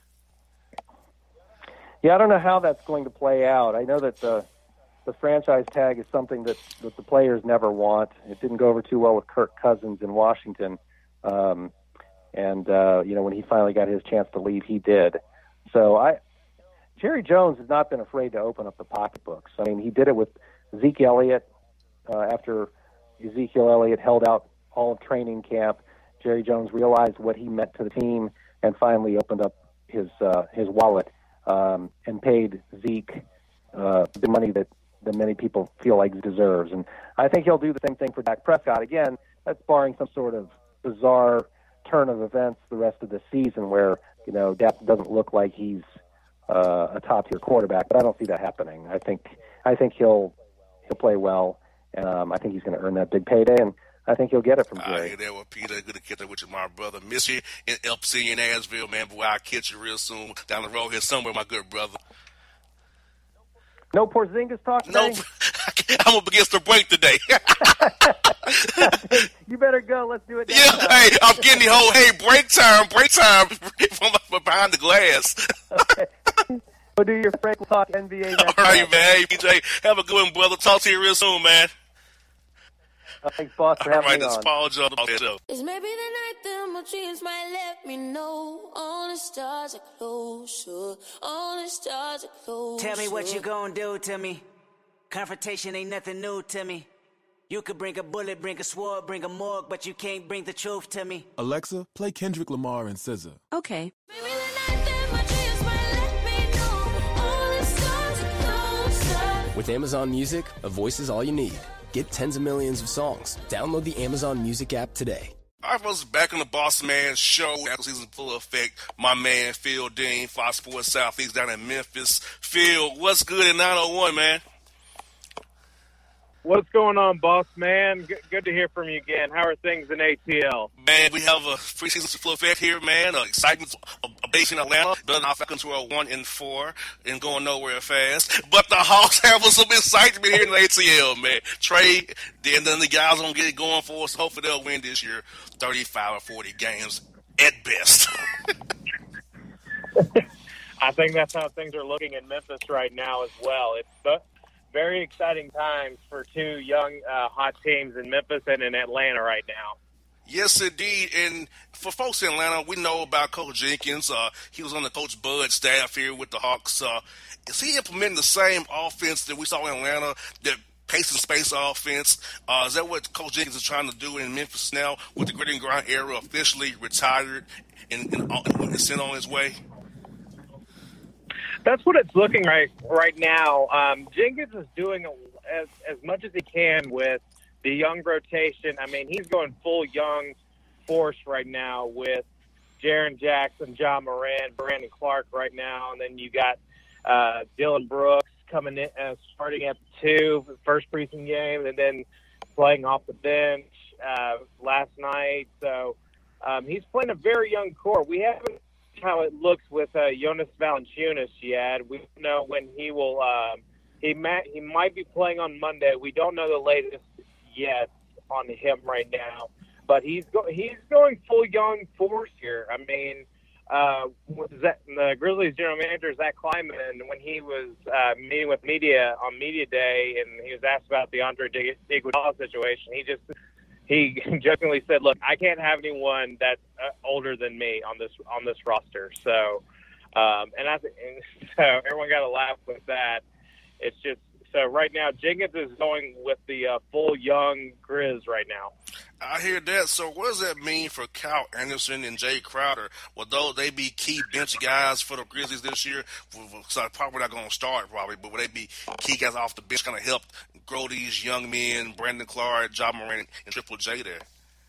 Yeah, I don't know how that's going to play out. I know that the the franchise tag is something that, that the players never want. It didn't go over too well with Kirk Cousins in Washington. Um, and, uh, you know, when he finally got his chance to leave, he did. So I Jerry Jones has not been afraid to open up the pocketbooks. I mean, he did it with Zeke Elliott uh, after Ezekiel Elliott held out all of training camp. Jerry Jones realized what he meant to the team and finally opened up his uh, his wallet um, and paid Zeke uh, the money that, that many people feel like he deserves. And I think he'll do the same thing for Dak Prescott. Again, that's barring some sort of bizarre turn of events the rest of the season where, you know, Dak doesn't look like he's uh, a top-tier quarterback. But I don't see that happening. I think I think he'll he'll play well, and um, I think he's going to earn that big payday, and I think he'll get it from Jerry. I hear that with Peter. Good to catch up with you, my brother. Miss you in L P C in Asheville, man. Boy, I'll catch you real soon down the road here somewhere, my good brother. No Porzingis talk today? Nope. I'm up against the break today. You better go. Let's do it now. Yeah, hey, I'm getting the whole, hey, break time, break time from behind the glass. Okay. Go do your Frank. We'll talk N B A next All right, time. man. Hey, P J, have a good one, brother. Talk to you real soon, man. Uh, thanks, boss, for All having right, me this is on. Paul John. Show. It's maybe the night that my dreams might let me know. All the stars are closer. All the stars are closer. Tell me what you gonna do to me. Confrontation ain't nothing new to me. You could bring a bullet, bring a sword, bring a morgue, but you can't bring the truth to me. Alexa, play Kendrick Lamar and S Z A. Okay. Maybe the night that my dreams might let me know. All the stars are closer. With Amazon Music, a voice is all you need. Get tens of millions of songs. Download the Amazon Music app today. All right, folks, back on the Boss Man Show. After season full effect, my man Phil Dean, Fox Sports Southeast down in Memphis. Phil, what's good in nine oh one, man? What's going on, boss man? Good, good to hear from you again. How are things in A T L? Man, we have a preseason full effect here, man. Uh, excitement base in Atlanta. Building our Falcons to a one and four and going nowhere fast. But the Hawks have some excitement here in the A T L, man. Trey, then, then the guys gonna get it going for us. Hopefully they'll win this year, thirty-five or forty games at best. I think that's how things are looking in Memphis right now as well. It's the very exciting times for two young, uh, hot teams in Memphis and in Atlanta right now. Yes, indeed. And for folks in Atlanta, we know about Coach Jenkins. Uh, he was on the Coach Bud staff here with the Hawks. Uh, is he implementing the same offense that we saw in Atlanta, that pace and space offense? Uh, is that what Coach Jenkins is trying to do in Memphis now with the grit and grind era officially retired and, and, and sent on his way? That's what it's looking right right now. Um, Jenkins is doing as, as much as he can with the young rotation. I mean, he's going full young force right now with Jaren Jackson, John Moran, Brandon Clark right now, and then you got uh, Dylan Brooks coming in, uh, starting at two for the first preseason game, and then playing off the bench uh, last night. So um, he's playing a very young core. We haven't how it looks with uh, Jonas Valanciunas yet. We don't know when he will. Um, he might he might be playing on Monday. We don't know the latest yet on him right now, but he's go, he's going full young force here. I mean, uh, with Zach, the Grizzlies general manager Zach Kleiman, when he was uh, meeting with media on media day, and he was asked about the Andre Iguodala situation, he just. He jokingly said, "Look, I can't have anyone that's uh, older than me on this on this roster." So, um, and I th- and so everyone got to laugh with that. It's just so right now Jenkins is going with the uh, full young Grizz right now. I hear that. So, what does that mean for Kyle Anderson and Jay Crowder? Will though they be key bench guys for the Grizzlies this year? So probably not going to start, probably, but will they be key guys off the bench, kind of help grow these young men, Brandon Clark, John Moran, and Triple J there?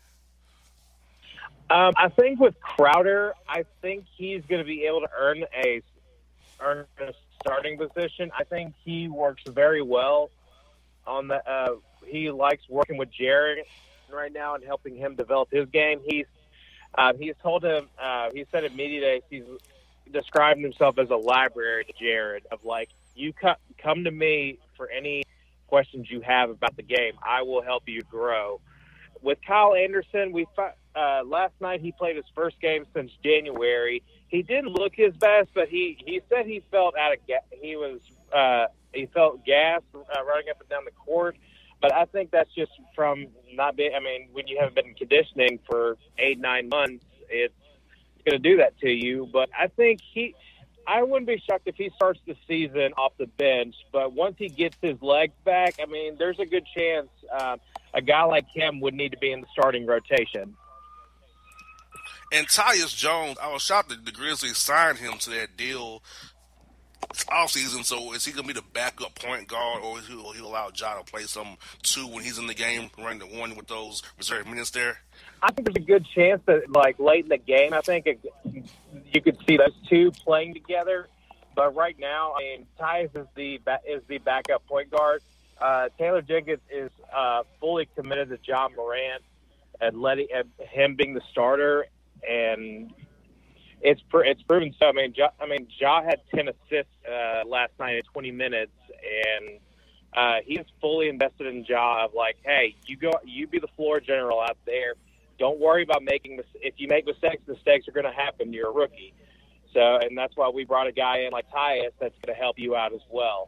Um, I think with Crowder, I think he's going to be able to earn a earn a starting position. I think he works very well on the. Uh, he likes working with Jared right now and helping him develop his game. He's uh, he's told him uh, he said at media days he's described himself as a library to Jared of like, you co- come to me for any questions you have about the game. I will help you grow. With Kyle Anderson, we uh, last night he played his first game since January. He didn't look his best, but he, he said he felt out of ga- he was uh, he felt gas uh, running up and down the court. But I think that's just from not being. I mean, when you haven't been in conditioning for eight nine months, it's going to do that to you. But I think he. I wouldn't be shocked if he starts the season off the bench, but once he gets his legs back, I mean, there's a good chance uh, a guy like him would need to be in the starting rotation. And Tyus Jones, I was shocked that the Grizzlies signed him to that deal off season. So is he going to be the backup point guard, or will he allow Ja to play some two when he's in the game, running the one with those reserve minutes there? I think there's a good chance that, like, late in the game, I think it, you could see those two playing together. But right now, I mean, Tyus is the is the backup point guard. Uh, Taylor Jenkins is uh, fully committed to Ja Morant and letting and him being the starter, and it's pr- it's proven so. I mean, Ja, I mean, Ja had ten assists uh, last night in twenty minutes, and uh, he's fully invested in Ja. Of like, hey, you go, you be the floor general out there. Don't worry about making mis- if you make mistakes, mistakes are going to happen. You're a rookie, so and that's why we brought a guy in like Tyus that's going to help you out as well.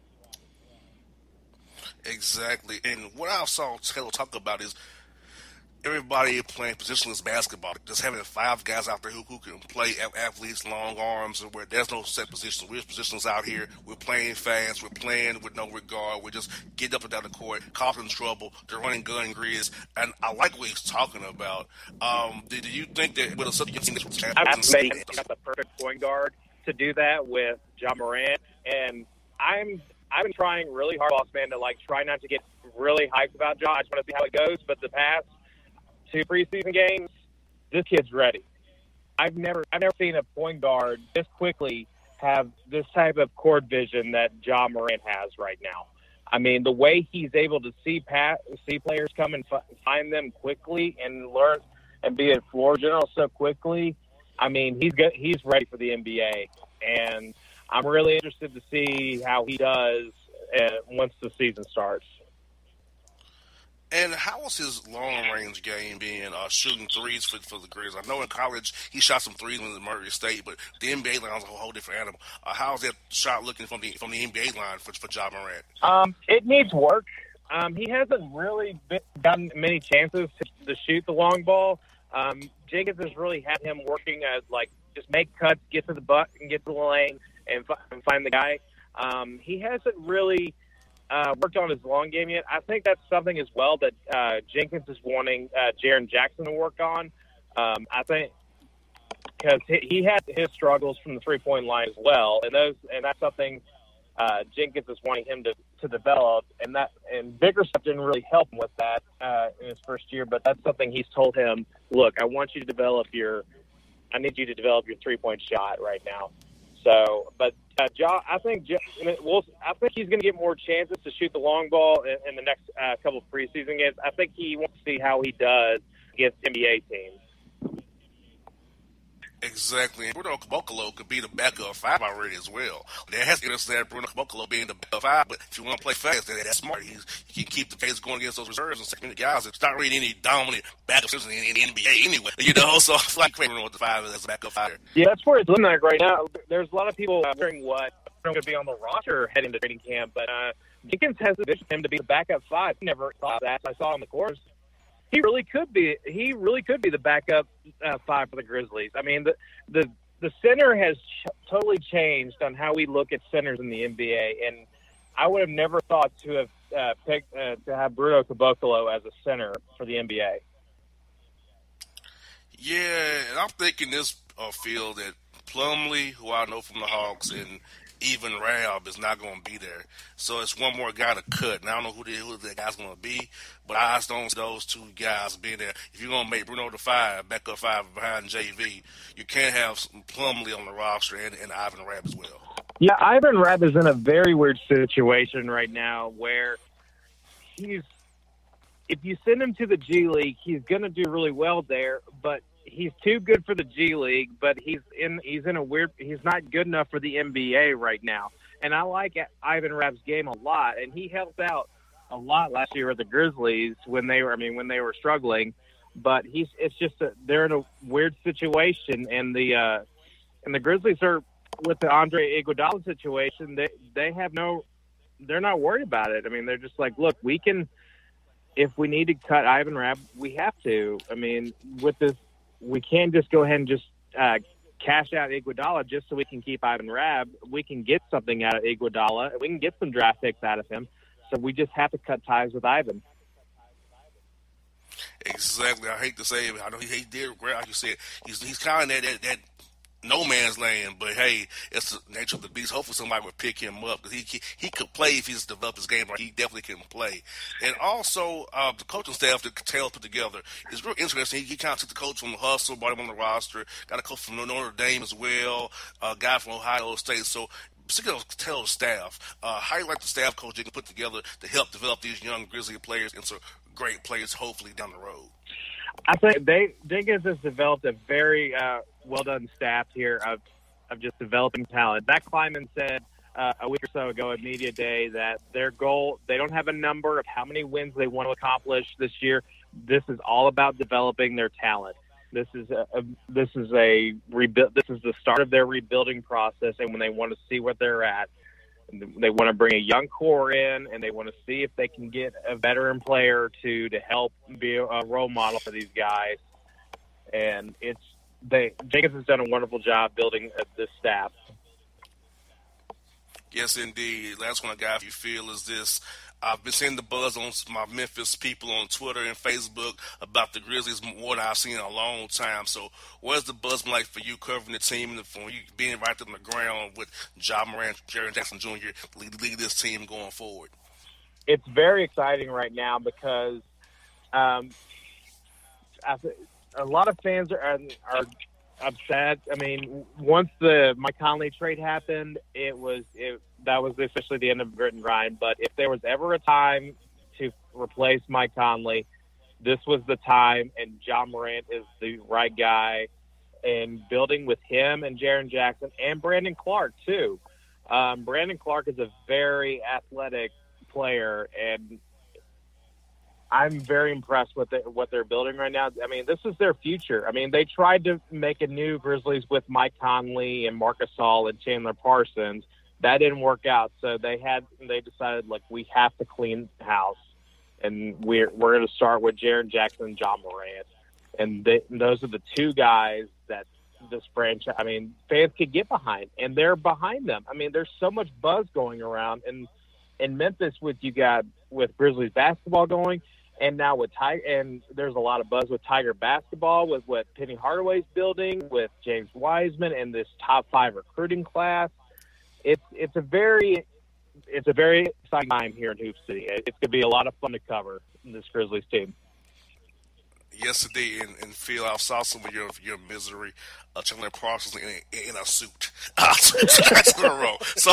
Exactly, and what I saw Taylor talk about is everybody playing positionless basketball, just having five guys out there who, who can play athletes, long arms, and where there's no set positions. We're positions out here. We're playing fast. We're playing with no regard. We're just getting up and down the court, causing trouble. They're running gun grids, and I like what he's talking about. Um, do, do you think that with a subject team, I think he's got the perfect point guard to do that with Ja Morant, and I'm I've been trying really hard, boss man, to like try not to get really hyped about Ja. I just want to see how it goes, but the past two preseason games, this kid's ready. I've never I've never seen a point guard this quickly have this type of court vision that Ja Morant has right now. I mean, the way he's able to see pat, see players come and f- find them quickly and learn and be a floor general so quickly. I mean, he's good, he's ready for the N B A, and I'm really interested to see how he does uh, once the season starts. And how was his long-range game being uh, shooting threes for, for the Grizzlies? I know in college he shot some threes in the Murray State, but the N B A line is a whole different animal. Uh, how's that shot looking from the from the N B A line for, for Ja Morant? Um, it needs work. Um, he hasn't really been, gotten many chances to, to shoot the long ball. Um, Jenkins has really had him working as, like, just make cuts, get to the butt, and get to the lane, and, f- and find the guy. Um, he hasn't really uh, worked on his long game yet. I think that's something as well that uh, Jenkins is wanting uh, Jaren Jackson to work on. Um, I think because he, he had his struggles from the three-point line as well, and those and that's something uh, Jenkins is wanting him to, to develop. And that and Bickerstaff didn't really help him with that uh, in his first year, but that's something he's told him. Look, I want you to develop your. I need you to develop your three-point shot right now. So, but uh, Ja, I think we'll, I think he's going to get more chances to shoot the long ball in, in the next uh, couple of preseason games. I think he wants to see how he does against N B A teams. Exactly. And Bruno Caboclo could be the backup five already as well. There has to be understand Bruno Caboclo being the backup five, but if you want to play fast, that's smart. He's, he can keep the pace going against those reserves and second guys. It's not really any dominant backup in, in the N B A anyway. You know, so it's like Bruno with the five as a backup five. Yeah, that's where it's looking like right now. There's a lot of people wondering what going to be on the roster heading to training camp, but uh, Jenkins has positioned him to be the backup five. I never thought that. I saw on the course. He really could be. He really could be the backup uh, five for the Grizzlies. I mean, the the the center has ch- totally changed on how we look at centers in the N B A, and I would have never thought to have uh, picked uh, to have Bruno Caboclo as a center for the N B A. Yeah, and I'm thinking this uh, field that Plumlee, who I know from the Hawks, and even Rab is not going to be there. So it's one more guy to cut. And I don't know who the, who the guy's going to be, but I just don't see those two guys being there. If you're going to make Bruno the five, backup five behind J V, you can't have Plumlee on the roster and, and Ivan Rab as well. Yeah, Ivan Rab is in a very weird situation right now where he's – if you send him to the G League, he's going to do really well there, but he's too good for the G League, but he's in he's in a weird he's not good enough for the N B A right now. And I like Ivan Rab's game a lot, and he helped out a lot last year with the Grizzlies when they were I mean when they were struggling. But he's it's just a, they're in a weird situation, and the uh, and the Grizzlies are with the Andre Iguodala situation. They they have no they're not worried about it. I mean, they're just like, look, we can if we need to cut Ivan Rab, we have to. I mean, with this. We can't just go ahead and just uh, cash out Iguodala just so we can keep Ivan Rabb. We can get something out of Iguodala. We can get some draft picks out of him. So we just have to cut ties with Ivan. Exactly. I hate to say it. I know he, he did great. Like you said, he's he's kind of that, that that no man's land. But hey, it's the nature of the beast. Hopefully, somebody would pick him up because he, he he could play if he's developed his game right. He definitely can play. And also, uh, the coaching staff that Taylor put together is real interesting. He, he kind of took the coach from the Hustle, brought him on the roster. Got a coach from Notre Dame as well. A guy from Ohio State. So. Particularly Taylor's staff, uh, how you like the staff coach you can put together to help develop these young Grizzly players into great players, hopefully down the road? I think they Jenkins has developed a very uh, well done staff here of of just developing talent. Zach Kleiman said uh, a week or so ago at Media Day that their goal, they don't have a number of how many wins they want to accomplish this year. This is all about developing their talent. This is a, a this is a rebuild. This is the start of their rebuilding process, and when they want to see what they're at, they want to bring a young core in, and they want to see if they can get a veteran player or two to help be a role model for these guys. And it's they Jenkins has done a wonderful job building uh, this staff. Yes, indeed. Last one I got, if you feel, is this. I've been seeing the buzz on my Memphis people on Twitter and Facebook about the Grizzlies more than I've seen in a long time. So what's the buzz like for you covering the team and for you being right on the ground with Ja Morant, Jaren Jackson Junior lead, lead this team going forward? It's very exciting right now because um, a lot of fans are, are upset. I mean, once the Mike Conley trade happened, it was it, that was officially the end of grit and grind. But if there was ever a time to replace Mike Conley, this was the time, and Ja Morant is the right guy. And building with him and Jaren Jackson and Brandon Clark too. Um, Brandon Clark is a very athletic player, and I'm very impressed with the, what they're building right now. I mean, this is their future. I mean, they tried to make a new Grizzlies with Mike Conley and Marc Gasol and Chandler Parsons. That didn't work out, so they had they decided, like, we have to clean house, and we're we're going to start with Jaren Jackson and Ja Morant, and they, those are the two guys that this franchise. I mean, fans could get behind, and they're behind them. I mean, there's so much buzz going around, and in Memphis, with you got with Grizzlies basketball going. And now with Tiger, and there's a lot of buzz with Tiger basketball, with what Penny Hardaway's building, with James Wiseman and this top five recruiting class. It's it's a very it's a very exciting time here in Hoop City. It's going to be a lot of fun to cover this Grizzlies team. Yes, indeed. And, and Phil, I saw some of your your misery. Uh, Chandler Parsons in a, in a suit, uh, two nights in a row. So.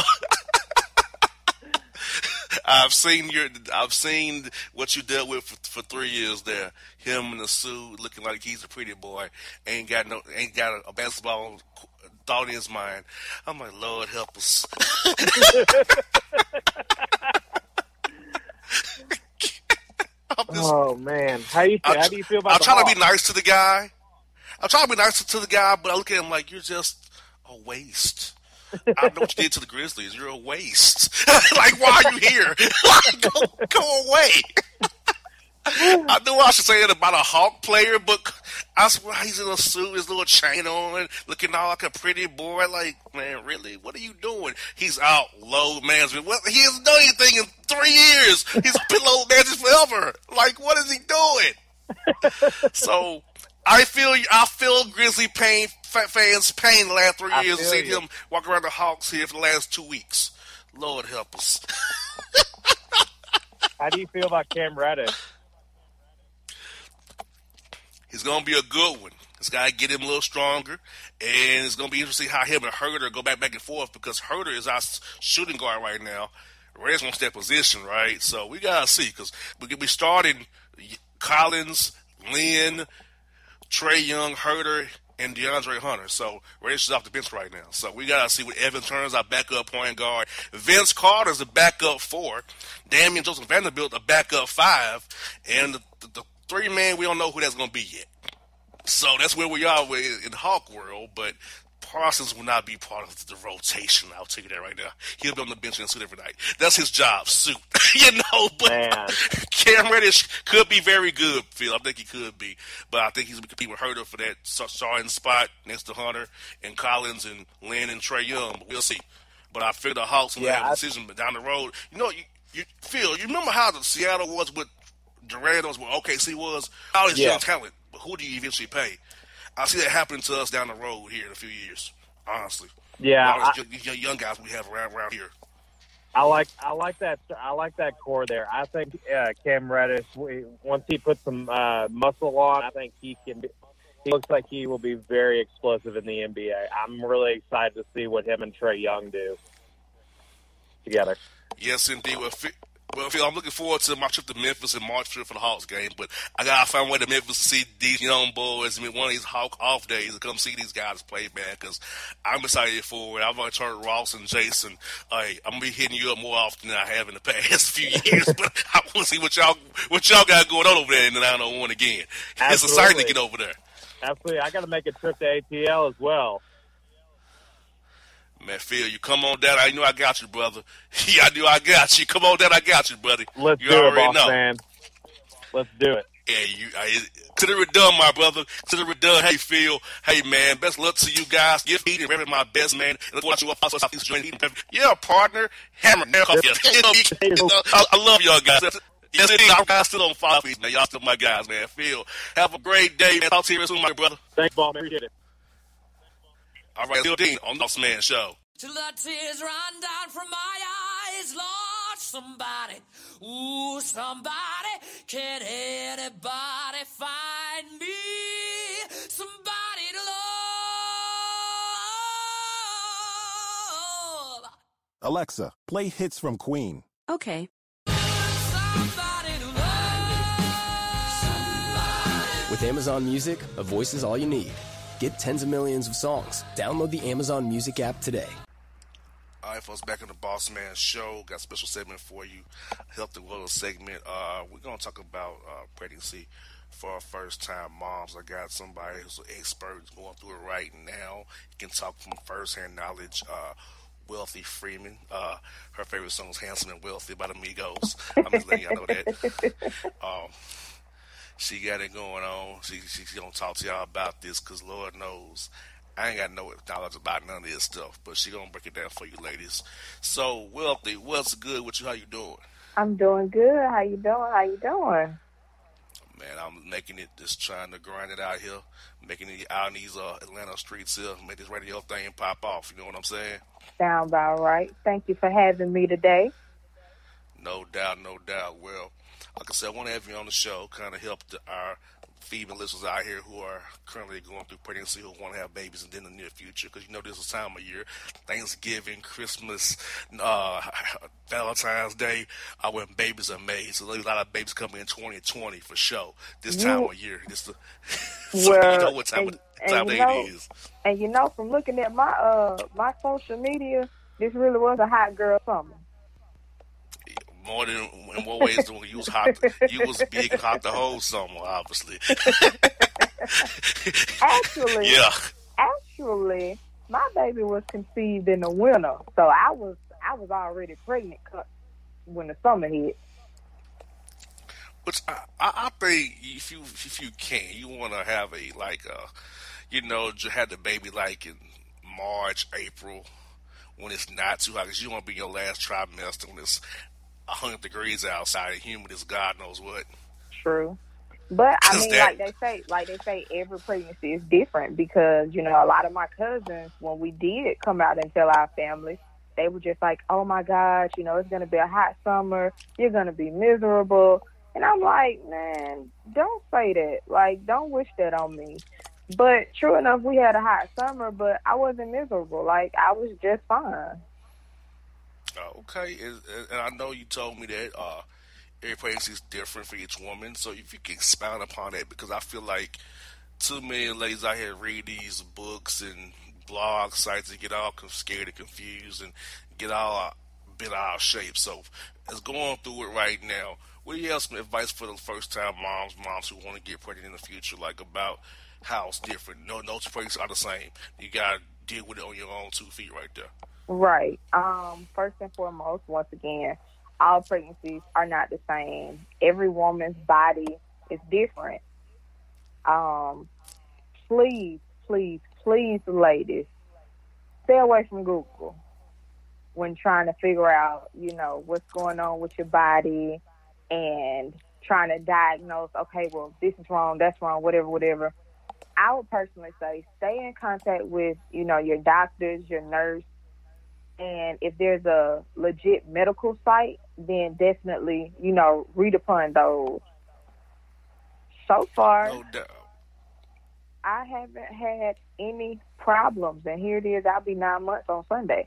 I've seen your, I've seen what you dealt with for, for three years there. Him in the suit, looking like he's a pretty boy, ain't got no, ain't got a, a basketball thought in his mind. I'm like, Lord help us. just, oh man, how you feel? I'm, how do you feel about? I'm trying Hawks? to be nice to the guy. I'm trying to be nice to the guy, but I look at him like you're just a waste. I know what you did to the Grizzlies. You're a waste. Like, why are you here? Like, go, go away. I knew I should say it about a Hawk player, but I swear he's in a suit, his little chain on, looking all like a pretty boy. Like, man, really? What are you doing? He's out low management. Well, he hasn't done anything in three years. He's been low management forever. Like, what is he doing? So I feel I feel Grizzly pain. Fans' pain the last three years to see him walk around the Hawks here for the last two weeks. Lord help us. How do you feel about Cam Reddish? He's going to be a good one. It's got to get him a little stronger, and it's going to be interesting how him and Herter go back back and forth because Herter is our shooting guard right now. Reddish wants that position, right? So we got to see because we could be starting Collins, Lynn, Trae Young, Herter, and DeAndre Hunter. So Reddish is off the bench right now. So we got to see what Evan Turner's our backup point guard. Vince Carter's a backup four. Damian Joseph Vanderbilt a backup five. And the, the, the three man, we don't know who that's going to be yet. So that's where we are in the Hawk world. But Parsons will not be part of the rotation. I'll tell you that right now. He'll be on the bench in a suit every night. That's his job, suit. you know, but Man. Cam Reddish could be very good, Phil. I think he could be. But I think he's going to be hurt for that starting spot next to Hunter and Collins and Lynn and Trae Young. But we'll see. But I figure the Hawks will Yeah, have a I- decision down the road. You know, you, you Phil, you remember how the Seattle was with Durant, was what O K C was? All this Yeah. young talent. But who do you eventually pay? I see that happening to us down the road here in a few years, honestly. Yeah, All these young, young guys we have around, around here. I like I like that I like that core there. I think uh, Cam Reddish, we, once he puts some uh, muscle on, I think he can. Be, he looks like he will be very explosive in the N B A. I'm really excited to see what him and Trae Young do together. Yes, indeed. Well, Phil, well, Phil, I'm looking forward to my trip to Memphis in March for the Hawks game, but I gotta find a way to Memphis to see these young boys. I mean, one of these Hawk off days to come see these guys play, man. Because I'm excited for it. I've already heard Ross and Jason. Hey, I'm gonna be hitting you up more often than I have in the past few years. But I want to see what y'all what y'all got going on over there in the nine oh one again. Absolutely. It's exciting to get over there. Absolutely, I got to make a trip to A T L as well. Man, Phil, you come on down. I know I got you, brother. Yeah, I knew I got you. Come on down. I got you, buddy. Let's you do it, already boss know. man. Let's do it. Yeah, you I, consider it done, my brother. Consider it done. Hey, Phil. Hey, man. Best luck to you guys. Give me and my best man. Look what you up. Yeah, partner. Hammer. I, I love y'all guys. Yes, indeed. I'm guys still on five feet, man. Y'all still my guys, man. Phil, have a great day, man. Talk to you real soon, my brother. Thanks, ball man. Appreciate it. All right, Phil Dean on the Boss Man Show. Till the tears run down from my eyes, Lord, somebody, ooh, somebody, can anybody find me? Somebody to love. Alexa, play hits from Queen. Okay. Somebody to love. Somebody. With Amazon Music, a voice is all you need. Get tens of millions of songs. Download the Amazon Music app today. All right, folks, back in the Boss Man Show. Got a special segment for you. Health and wellness segment. Uh, we're going to talk about uh, pregnancy for our first-time moms. I got somebody who's an expert who's going through it right now. He can talk from first-hand knowledge. Uh, Wealthy Freeman. Uh, her favorite song is Handsome and Wealthy by the Migos. I'm just letting y'all know that. Um, she got it going on. She, she's going to talk to y'all about this because Lord knows I ain't got no knowledge about none of this stuff, but she going to break it down for you ladies. So, Wealthy, what's good with you? How you doing? I'm doing good. How you doing? How you doing? Man, I'm making it, just trying to grind it out here, making it out in these uh, Atlanta streets here, make this radio thing pop off. You know what I'm saying? Sound about right. Thank you for having me today. No doubt, no doubt. Well, like I said, I want to have you on the show, kind of help the, our female listeners out here who are currently going through pregnancy, who want to have babies in the near future, because you know this is time of year, Thanksgiving, Christmas, uh, Valentine's Day, uh, when babies are made. So there's a lot of babies coming in twenty twenty for sure. This time You- of year, this the, so Well, you know what time, and- of, time of and day you know- it is. And you know, from looking at my uh my social media, this really was a hot girl summer. More than in more ways than you was hot. You was big and hot the whole summer, obviously. Actually, Yeah. actually, my baby was conceived in the winter, so I was I was already pregnant cu- when the summer hit. Which I, I, I think if you if you can, you want to have a like a, you know, j- have the baby like in March, April, when it's not too hot, because you want to be in your last trimester when it's a hundred degrees outside and humid as God knows what. True. But I 'Cause mean, that- like they say, like they say, every pregnancy is different because you know a lot of my cousins, when we did come out and tell our family, they were just like, "Oh my gosh, you know, it's going to be a hot summer. You're going to be miserable." And I'm like, "Man, don't say that. Like, don't wish that on me." But true enough, we had a hot summer, but I wasn't miserable. Like, I was just fine. Uh, okay, and, and I know you told me that uh, every pregnancy is different for each woman. So if you can expound upon that, because I feel like too many ladies out here read these books and blog sites and get all scared and confused and get all uh, bent out of shape. So as going through it right now, what do you have some advice for the first-time moms, moms who want to get pregnant in the future, like about how it's different? No, no two pregnancies are the same. You got deal with it on your own two feet right there. Right. Um, first and foremost, once again, all pregnancies are not the same. Every woman's body is different. Um, please, please, please, ladies, stay away from Google when trying to figure out, you know, what's going on with your body and trying to diagnose, okay, well, this is wrong, that's wrong, whatever, whatever. I would personally say stay in contact with, you know, your doctors, your nurse, and if there's a legit medical site, then definitely, you know, read upon those. So far, No doubt. I haven't had any problems, and here it is, I'll be nine months on Sunday.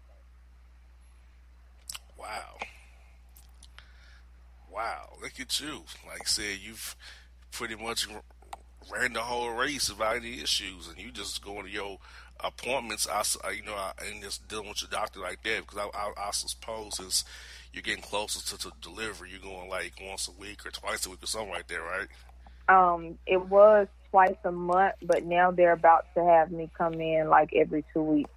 Wow. Wow, look at you. Like I said, you've pretty much ran the whole race without any issues, and you just going to your appointments, I, you know, and just dealing with your doctor like that, because I, I, I suppose since you're getting closer to, to delivery, you're going like once a week or twice a week or something like that, right? Um, it was twice a month, but now they're about to have me come in like every two weeks.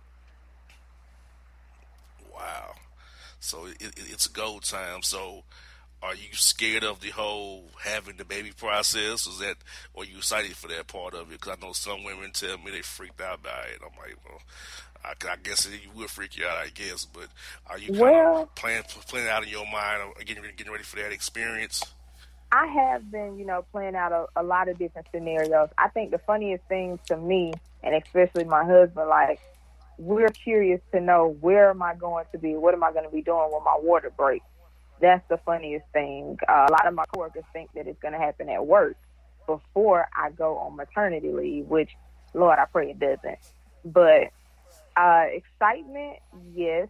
Wow. So it, it, it's a go time. So are you scared of the whole having the baby process? Is that, or are you excited for that part of it? Because I know some women tell me they freaked out by it. I'm like, well, I, I guess it would freak you out, I guess. But are you kind well, of playing, playing out in your mind, or getting, getting ready for that experience? I have been, you know, playing out a, a lot of different scenarios. I think the funniest thing to me, and especially my husband, like, we're curious to know, where am I going to be? What am I going to be doing when my water breaks? That's the funniest thing. Uh, a lot of my coworkers think that it's going to happen at work before I go on maternity leave, which, Lord, I pray it doesn't. But uh, excitement, yes.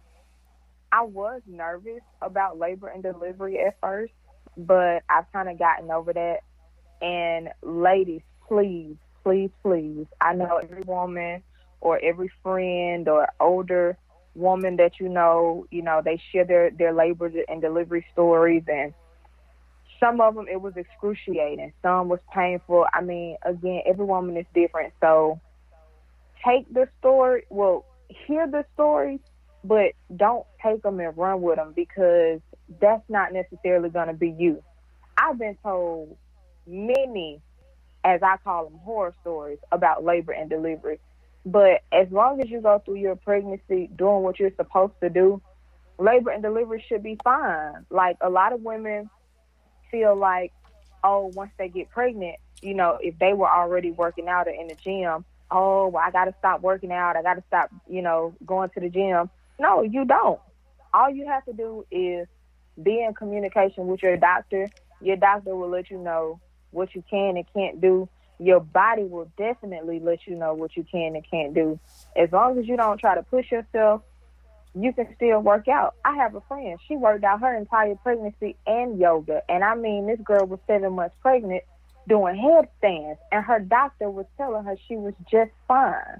I was nervous about labor and delivery at first, but I've kind of gotten over that. And ladies, please, please, please, I know every woman or every friend or older woman that you know, you know, they share their, their labor and delivery stories, and some of them, it was excruciating. Some was painful. I mean, again, every woman is different. So take the story, well, hear the stories, but don't take them and run with them, because that's not necessarily going to be you. I've been told many, as I call them, horror stories about labor and delivery. But as long as you go through your pregnancy doing what you're supposed to do, labor and delivery should be fine. Like, a lot of women feel like, oh, once they get pregnant, you know, if they were already working out or in the gym, oh, well, I got to stop working out. I got to stop, you know, going to the gym. No, you don't. All you have to do is be in communication with your doctor. Your doctor will let you know what you can and can't do. Your body will definitely let you know what you can and can't do. As long as you don't try to push yourself, you can still work out. I have a friend. She worked out her entire pregnancy and yoga. And I mean, this girl was seven months pregnant doing headstands, and her doctor was telling her she was just fine.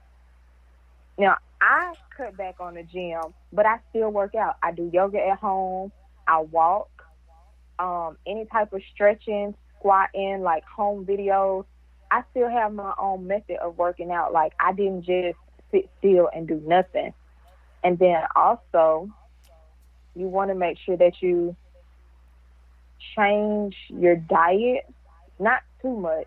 Now, I cut back on the gym, but I still work out. I do yoga at home. I walk. Um, any type of stretching, squatting, like home videos. I still have my own method of working out. Like, I didn't just sit still and do nothing. And then also, you want to make sure that you change your diet, not too much.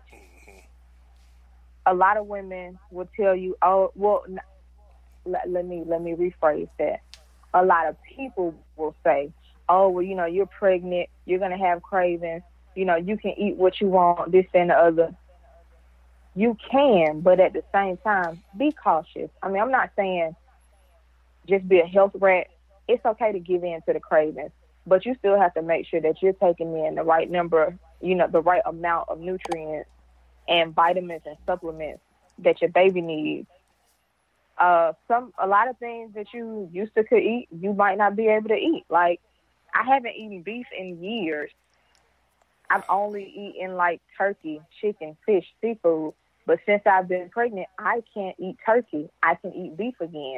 A lot of women will tell you, oh, well, n- let, let me let me rephrase that. A lot of people will say, oh, well, you know, you're pregnant, you're going to have cravings, you know, you can eat what you want, this and the other. You can, but at the same time, be cautious. I mean, I'm not saying just be a health rat. It's okay to give in to the cravings, but you still have to make sure that you're taking in the right number, you know, the right amount of nutrients and vitamins and supplements that your baby needs. Uh, some a lot of things that you used to could eat, you might not be able to eat. Like, I haven't eaten beef in years. I've only eaten like turkey, chicken, fish, seafood. But since I've been pregnant, I can't eat turkey. I can eat beef again.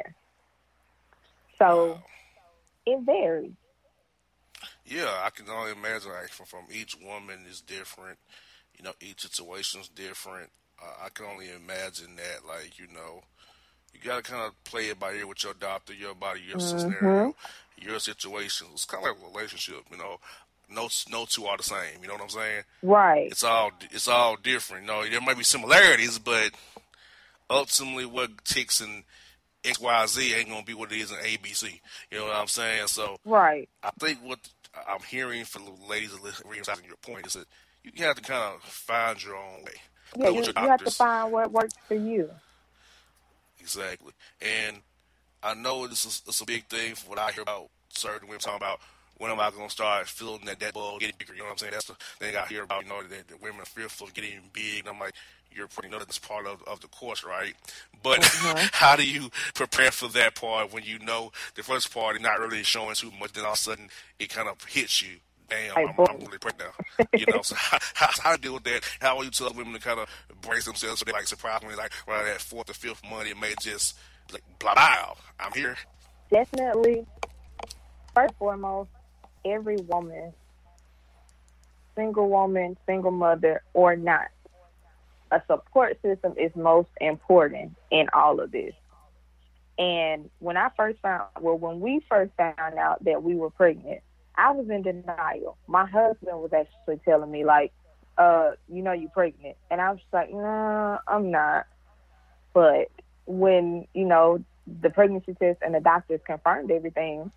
So it varies. Yeah, I can only imagine, like, from, from each woman is different. You know, each situation is different. Uh, I can only imagine that, like, you know, you got to kind of play it by ear with your doctor, your body, your Mhm. scenario, your situation. It's kind of like a relationship, you know. No, no two are the same. You know what I'm saying? Right. It's all, it's all different. You know, there might be similarities, but ultimately, what ticks in X, Y, Z ain't gonna be what it is in A, B, C. You know what I'm saying? So, Right. I think what I'm hearing from the ladies realizing your point is that you have to kind of find your own way. Yeah, Go you, with you your have to doctors. find what works for you. Exactly. And I know this is it's a big thing for what I hear about certain women talking about when am I going to start feeling that that ball getting bigger. You know what I'm saying? That's the thing I hear about, you know, that, that women are fearful of getting big. And I'm like, you're pretty know that's part of, of the course, right? But Mhm. how do you prepare for that part when you know the first part is not really showing too much, then all of a sudden it kind of hits you? Damn, Hey, I'm, boy. I'm really pregnant now. You know, so how, how, how to deal with that? How will you tell women to kind of brace themselves so they like surprisingly like around that fourth or fifth month it may just like blah blah. I'm here. Definitely, first and foremost, every woman, single woman, single mother, or not, a support system is most important in all of this. And when I first found, well, when we first found out that we were pregnant, I was in denial. My husband was actually telling me, like, uh, you know, you're pregnant. And I was just like, nah, I'm not. But when, you know, the pregnancy test and the doctors confirmed everything,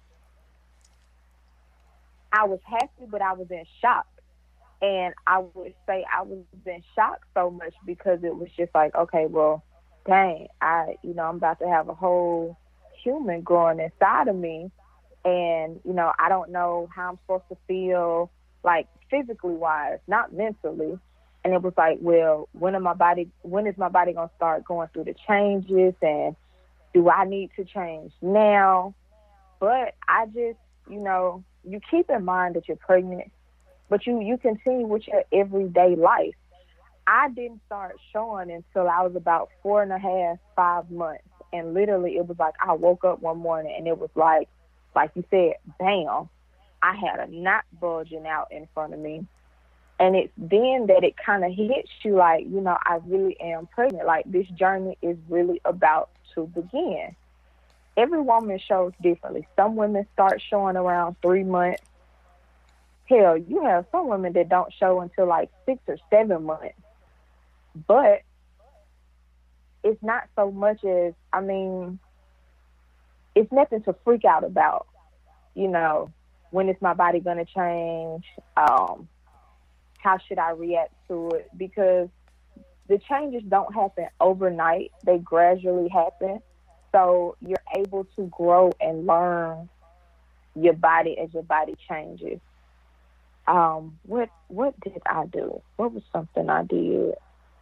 I was happy, but I was in shock. And I would say I was in shock so much because it was just like, okay, well, dang, I, you know, I'm about to have a whole human growing inside of me. And, you know, I don't know how I'm supposed to feel, like, physically wise, not mentally. And it was like, well, when am my body, when is my body going to start going through the changes? And do I need to change now? But I just, you know, you keep in mind that you're pregnant, but you, you continue with your everyday life. I didn't start showing until I was about four and a half, five months. And literally it was like I woke up one morning and it was like, like you said, bam, I had a knot bulging out in front of me. And it's then that it kind of hits you like, you know, I really am pregnant. Like, this journey is really about to begin. Every woman shows differently. Some women start showing around three months. Hell, you have some women that don't show until like six or seven months. But it's not so much as, I mean, it's nothing to freak out about. You know, when is my body going to change? Um, how should I react to it? Because the changes don't happen overnight. They gradually happen. So you're able to grow and learn your body as your body changes. Um, what what did I do? What was something I did?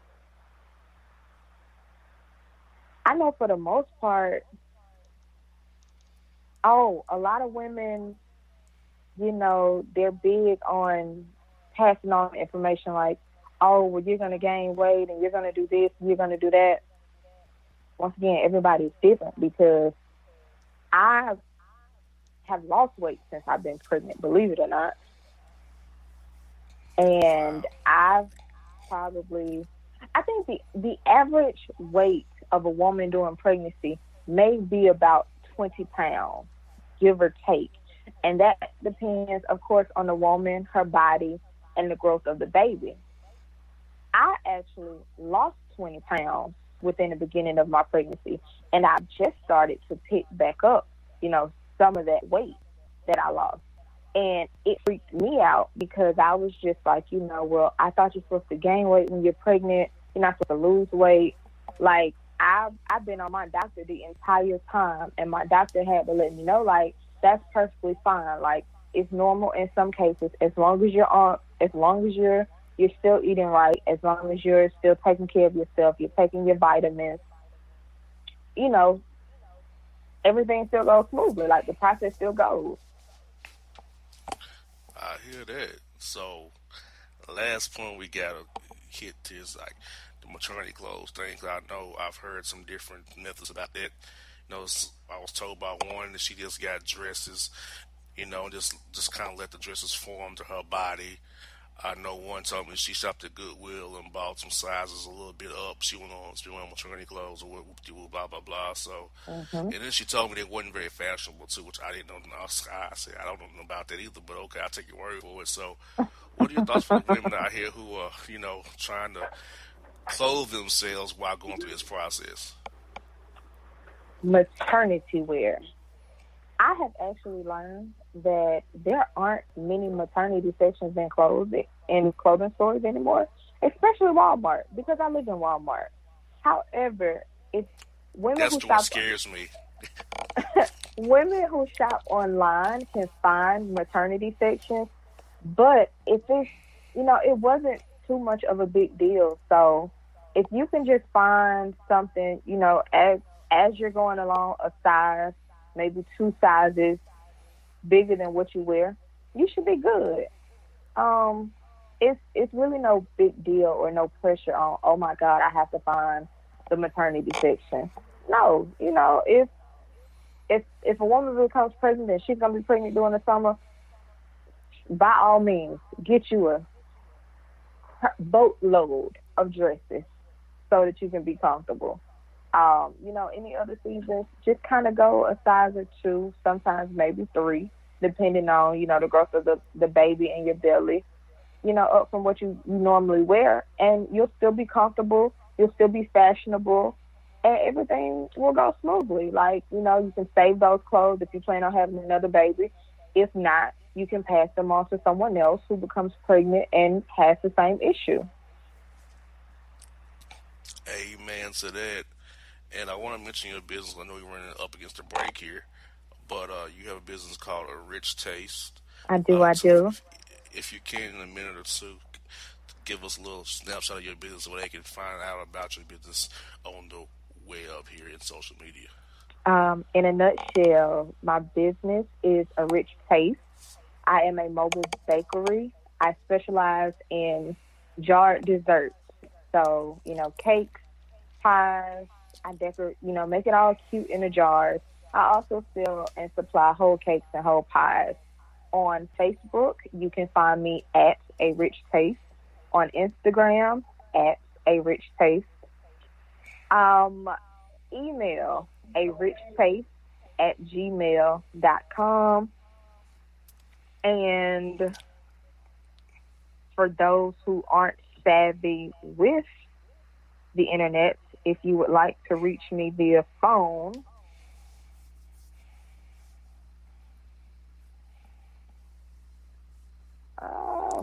I know for the most part, oh, a lot of women, you know, they're big on passing on information like, oh, well, you're going to gain weight and you're going to do this and you're going to do that. Once again, everybody's different because I have lost weight since I've been pregnant, believe it or not. And I've probably, I think the, the average weight of a woman during pregnancy may be about twenty pounds, give or take. And that depends, of course, on the woman, her body, and the growth of the baby. I actually lost twenty pounds within the beginning of my pregnancy, and I've just started to pick back up, you know, some of that weight that I lost. And it freaked me out because I was just like, you know, well, I thought you're supposed to gain weight when you're pregnant. You're not supposed to lose weight. Like, I've, I've been on my doctor the entire time, and my doctor had to let me know, like, that's perfectly fine. Like, it's normal in some cases, as long as you're on, as long as you're, you're still eating right, as long as you're still taking care of yourself, you're taking your vitamins, you know, everything still goes smoothly. Like, the process still goes. I hear that. So, the last point we got to hit is like the maternity clothes thing. I know I've heard some different methods about that. You know, I was told by one that she just got dresses, you know, just just kind of let the dresses form to her body. I know one told me she shopped at Goodwill and bought some sizes a little bit up. She went on, she went on maternity clothes or blah, blah, blah. So, Mm-hmm. and then she told me they wasn't very fashionable too, which I didn't know. I said, I don't know about that either, but okay, I'll take your word for it. So, what are your thoughts for the women out here who are, you know, trying to clothe themselves while going through this process? Maternity wear. I have actually learned that there aren't many maternity sections in clothing in clothing stores anymore, especially Walmart, because I live in Walmart. However, it's women That's who the shop one scares me. women who shop online can find maternity sections, but if it's, you know, it wasn't too much of a big deal. So if you can just find something, you know, as as you're going along, a size, maybe two sizes bigger than what you wear, you should be good. Um, it's it's really no big deal or no pressure on, oh my God, I have to find the maternity section. No, you know, if if if a woman becomes pregnant and she's gonna be pregnant during the summer, by all means, get you a boatload of dresses so that you can be comfortable. Um, you know, any other seasons, just kind of go a size or two, sometimes maybe three, depending on, you know, the growth of the, the baby in your belly, you know, up from what you, you normally wear. And you'll still be comfortable. You'll still be fashionable. And everything will go smoothly. Like, you know, you can save those clothes if you plan on having another baby. If not, you can pass them on to someone else who becomes pregnant and has the same issue. Amen to that. And I want to mention your business. I know we're running up against the break here, but uh, you have a business called A Rich Taste. I do, uh, I so do. If, if you can, in a minute or two, give us a little snapshot of your business so they can find out about your business on the web here in social media. Um, in a nutshell, my business is A Rich Taste. I am a mobile bakery. I specialize in jarred desserts. So, you know, cakes, pies. I decorate, you know, make it all cute in the jars. I also sell and supply whole cakes and whole pies. On Facebook, you can find me at A Rich Taste. On Instagram, at A Rich Taste. Um, email a rich taste at gmail dot com. And for those who aren't savvy with the internet, if you would like to reach me via phone, uh,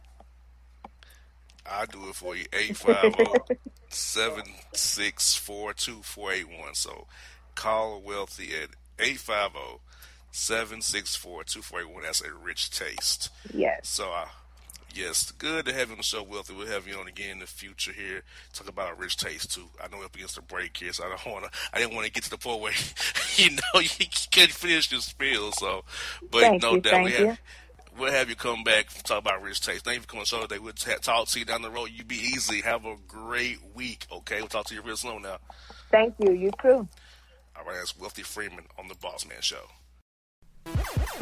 I'll do it for you. eight five zero, seven six four, two four eight one. So call Wealthy at eight five zero, seven six four, two four eight one. That's A Rich Taste. Yes. So, uh, yes, good to have you on the show, Wealthy. We'll have you on again in the future here. Talk about A Rich Taste, too. I know we're up against the break here, so I don't want to, I didn't want to get to the point where, you know, you can't finish your spiel, so, but thank no you, doubt thank we you. have, we'll have you come back and talk about Rich Taste. Thank you for coming on the show today. We'll t- talk to you down the road. You be easy. Have a great week, okay? We'll talk to you real soon now. Thank you. You too. All right, that's Wealthy Freeman on the Boss Man Show.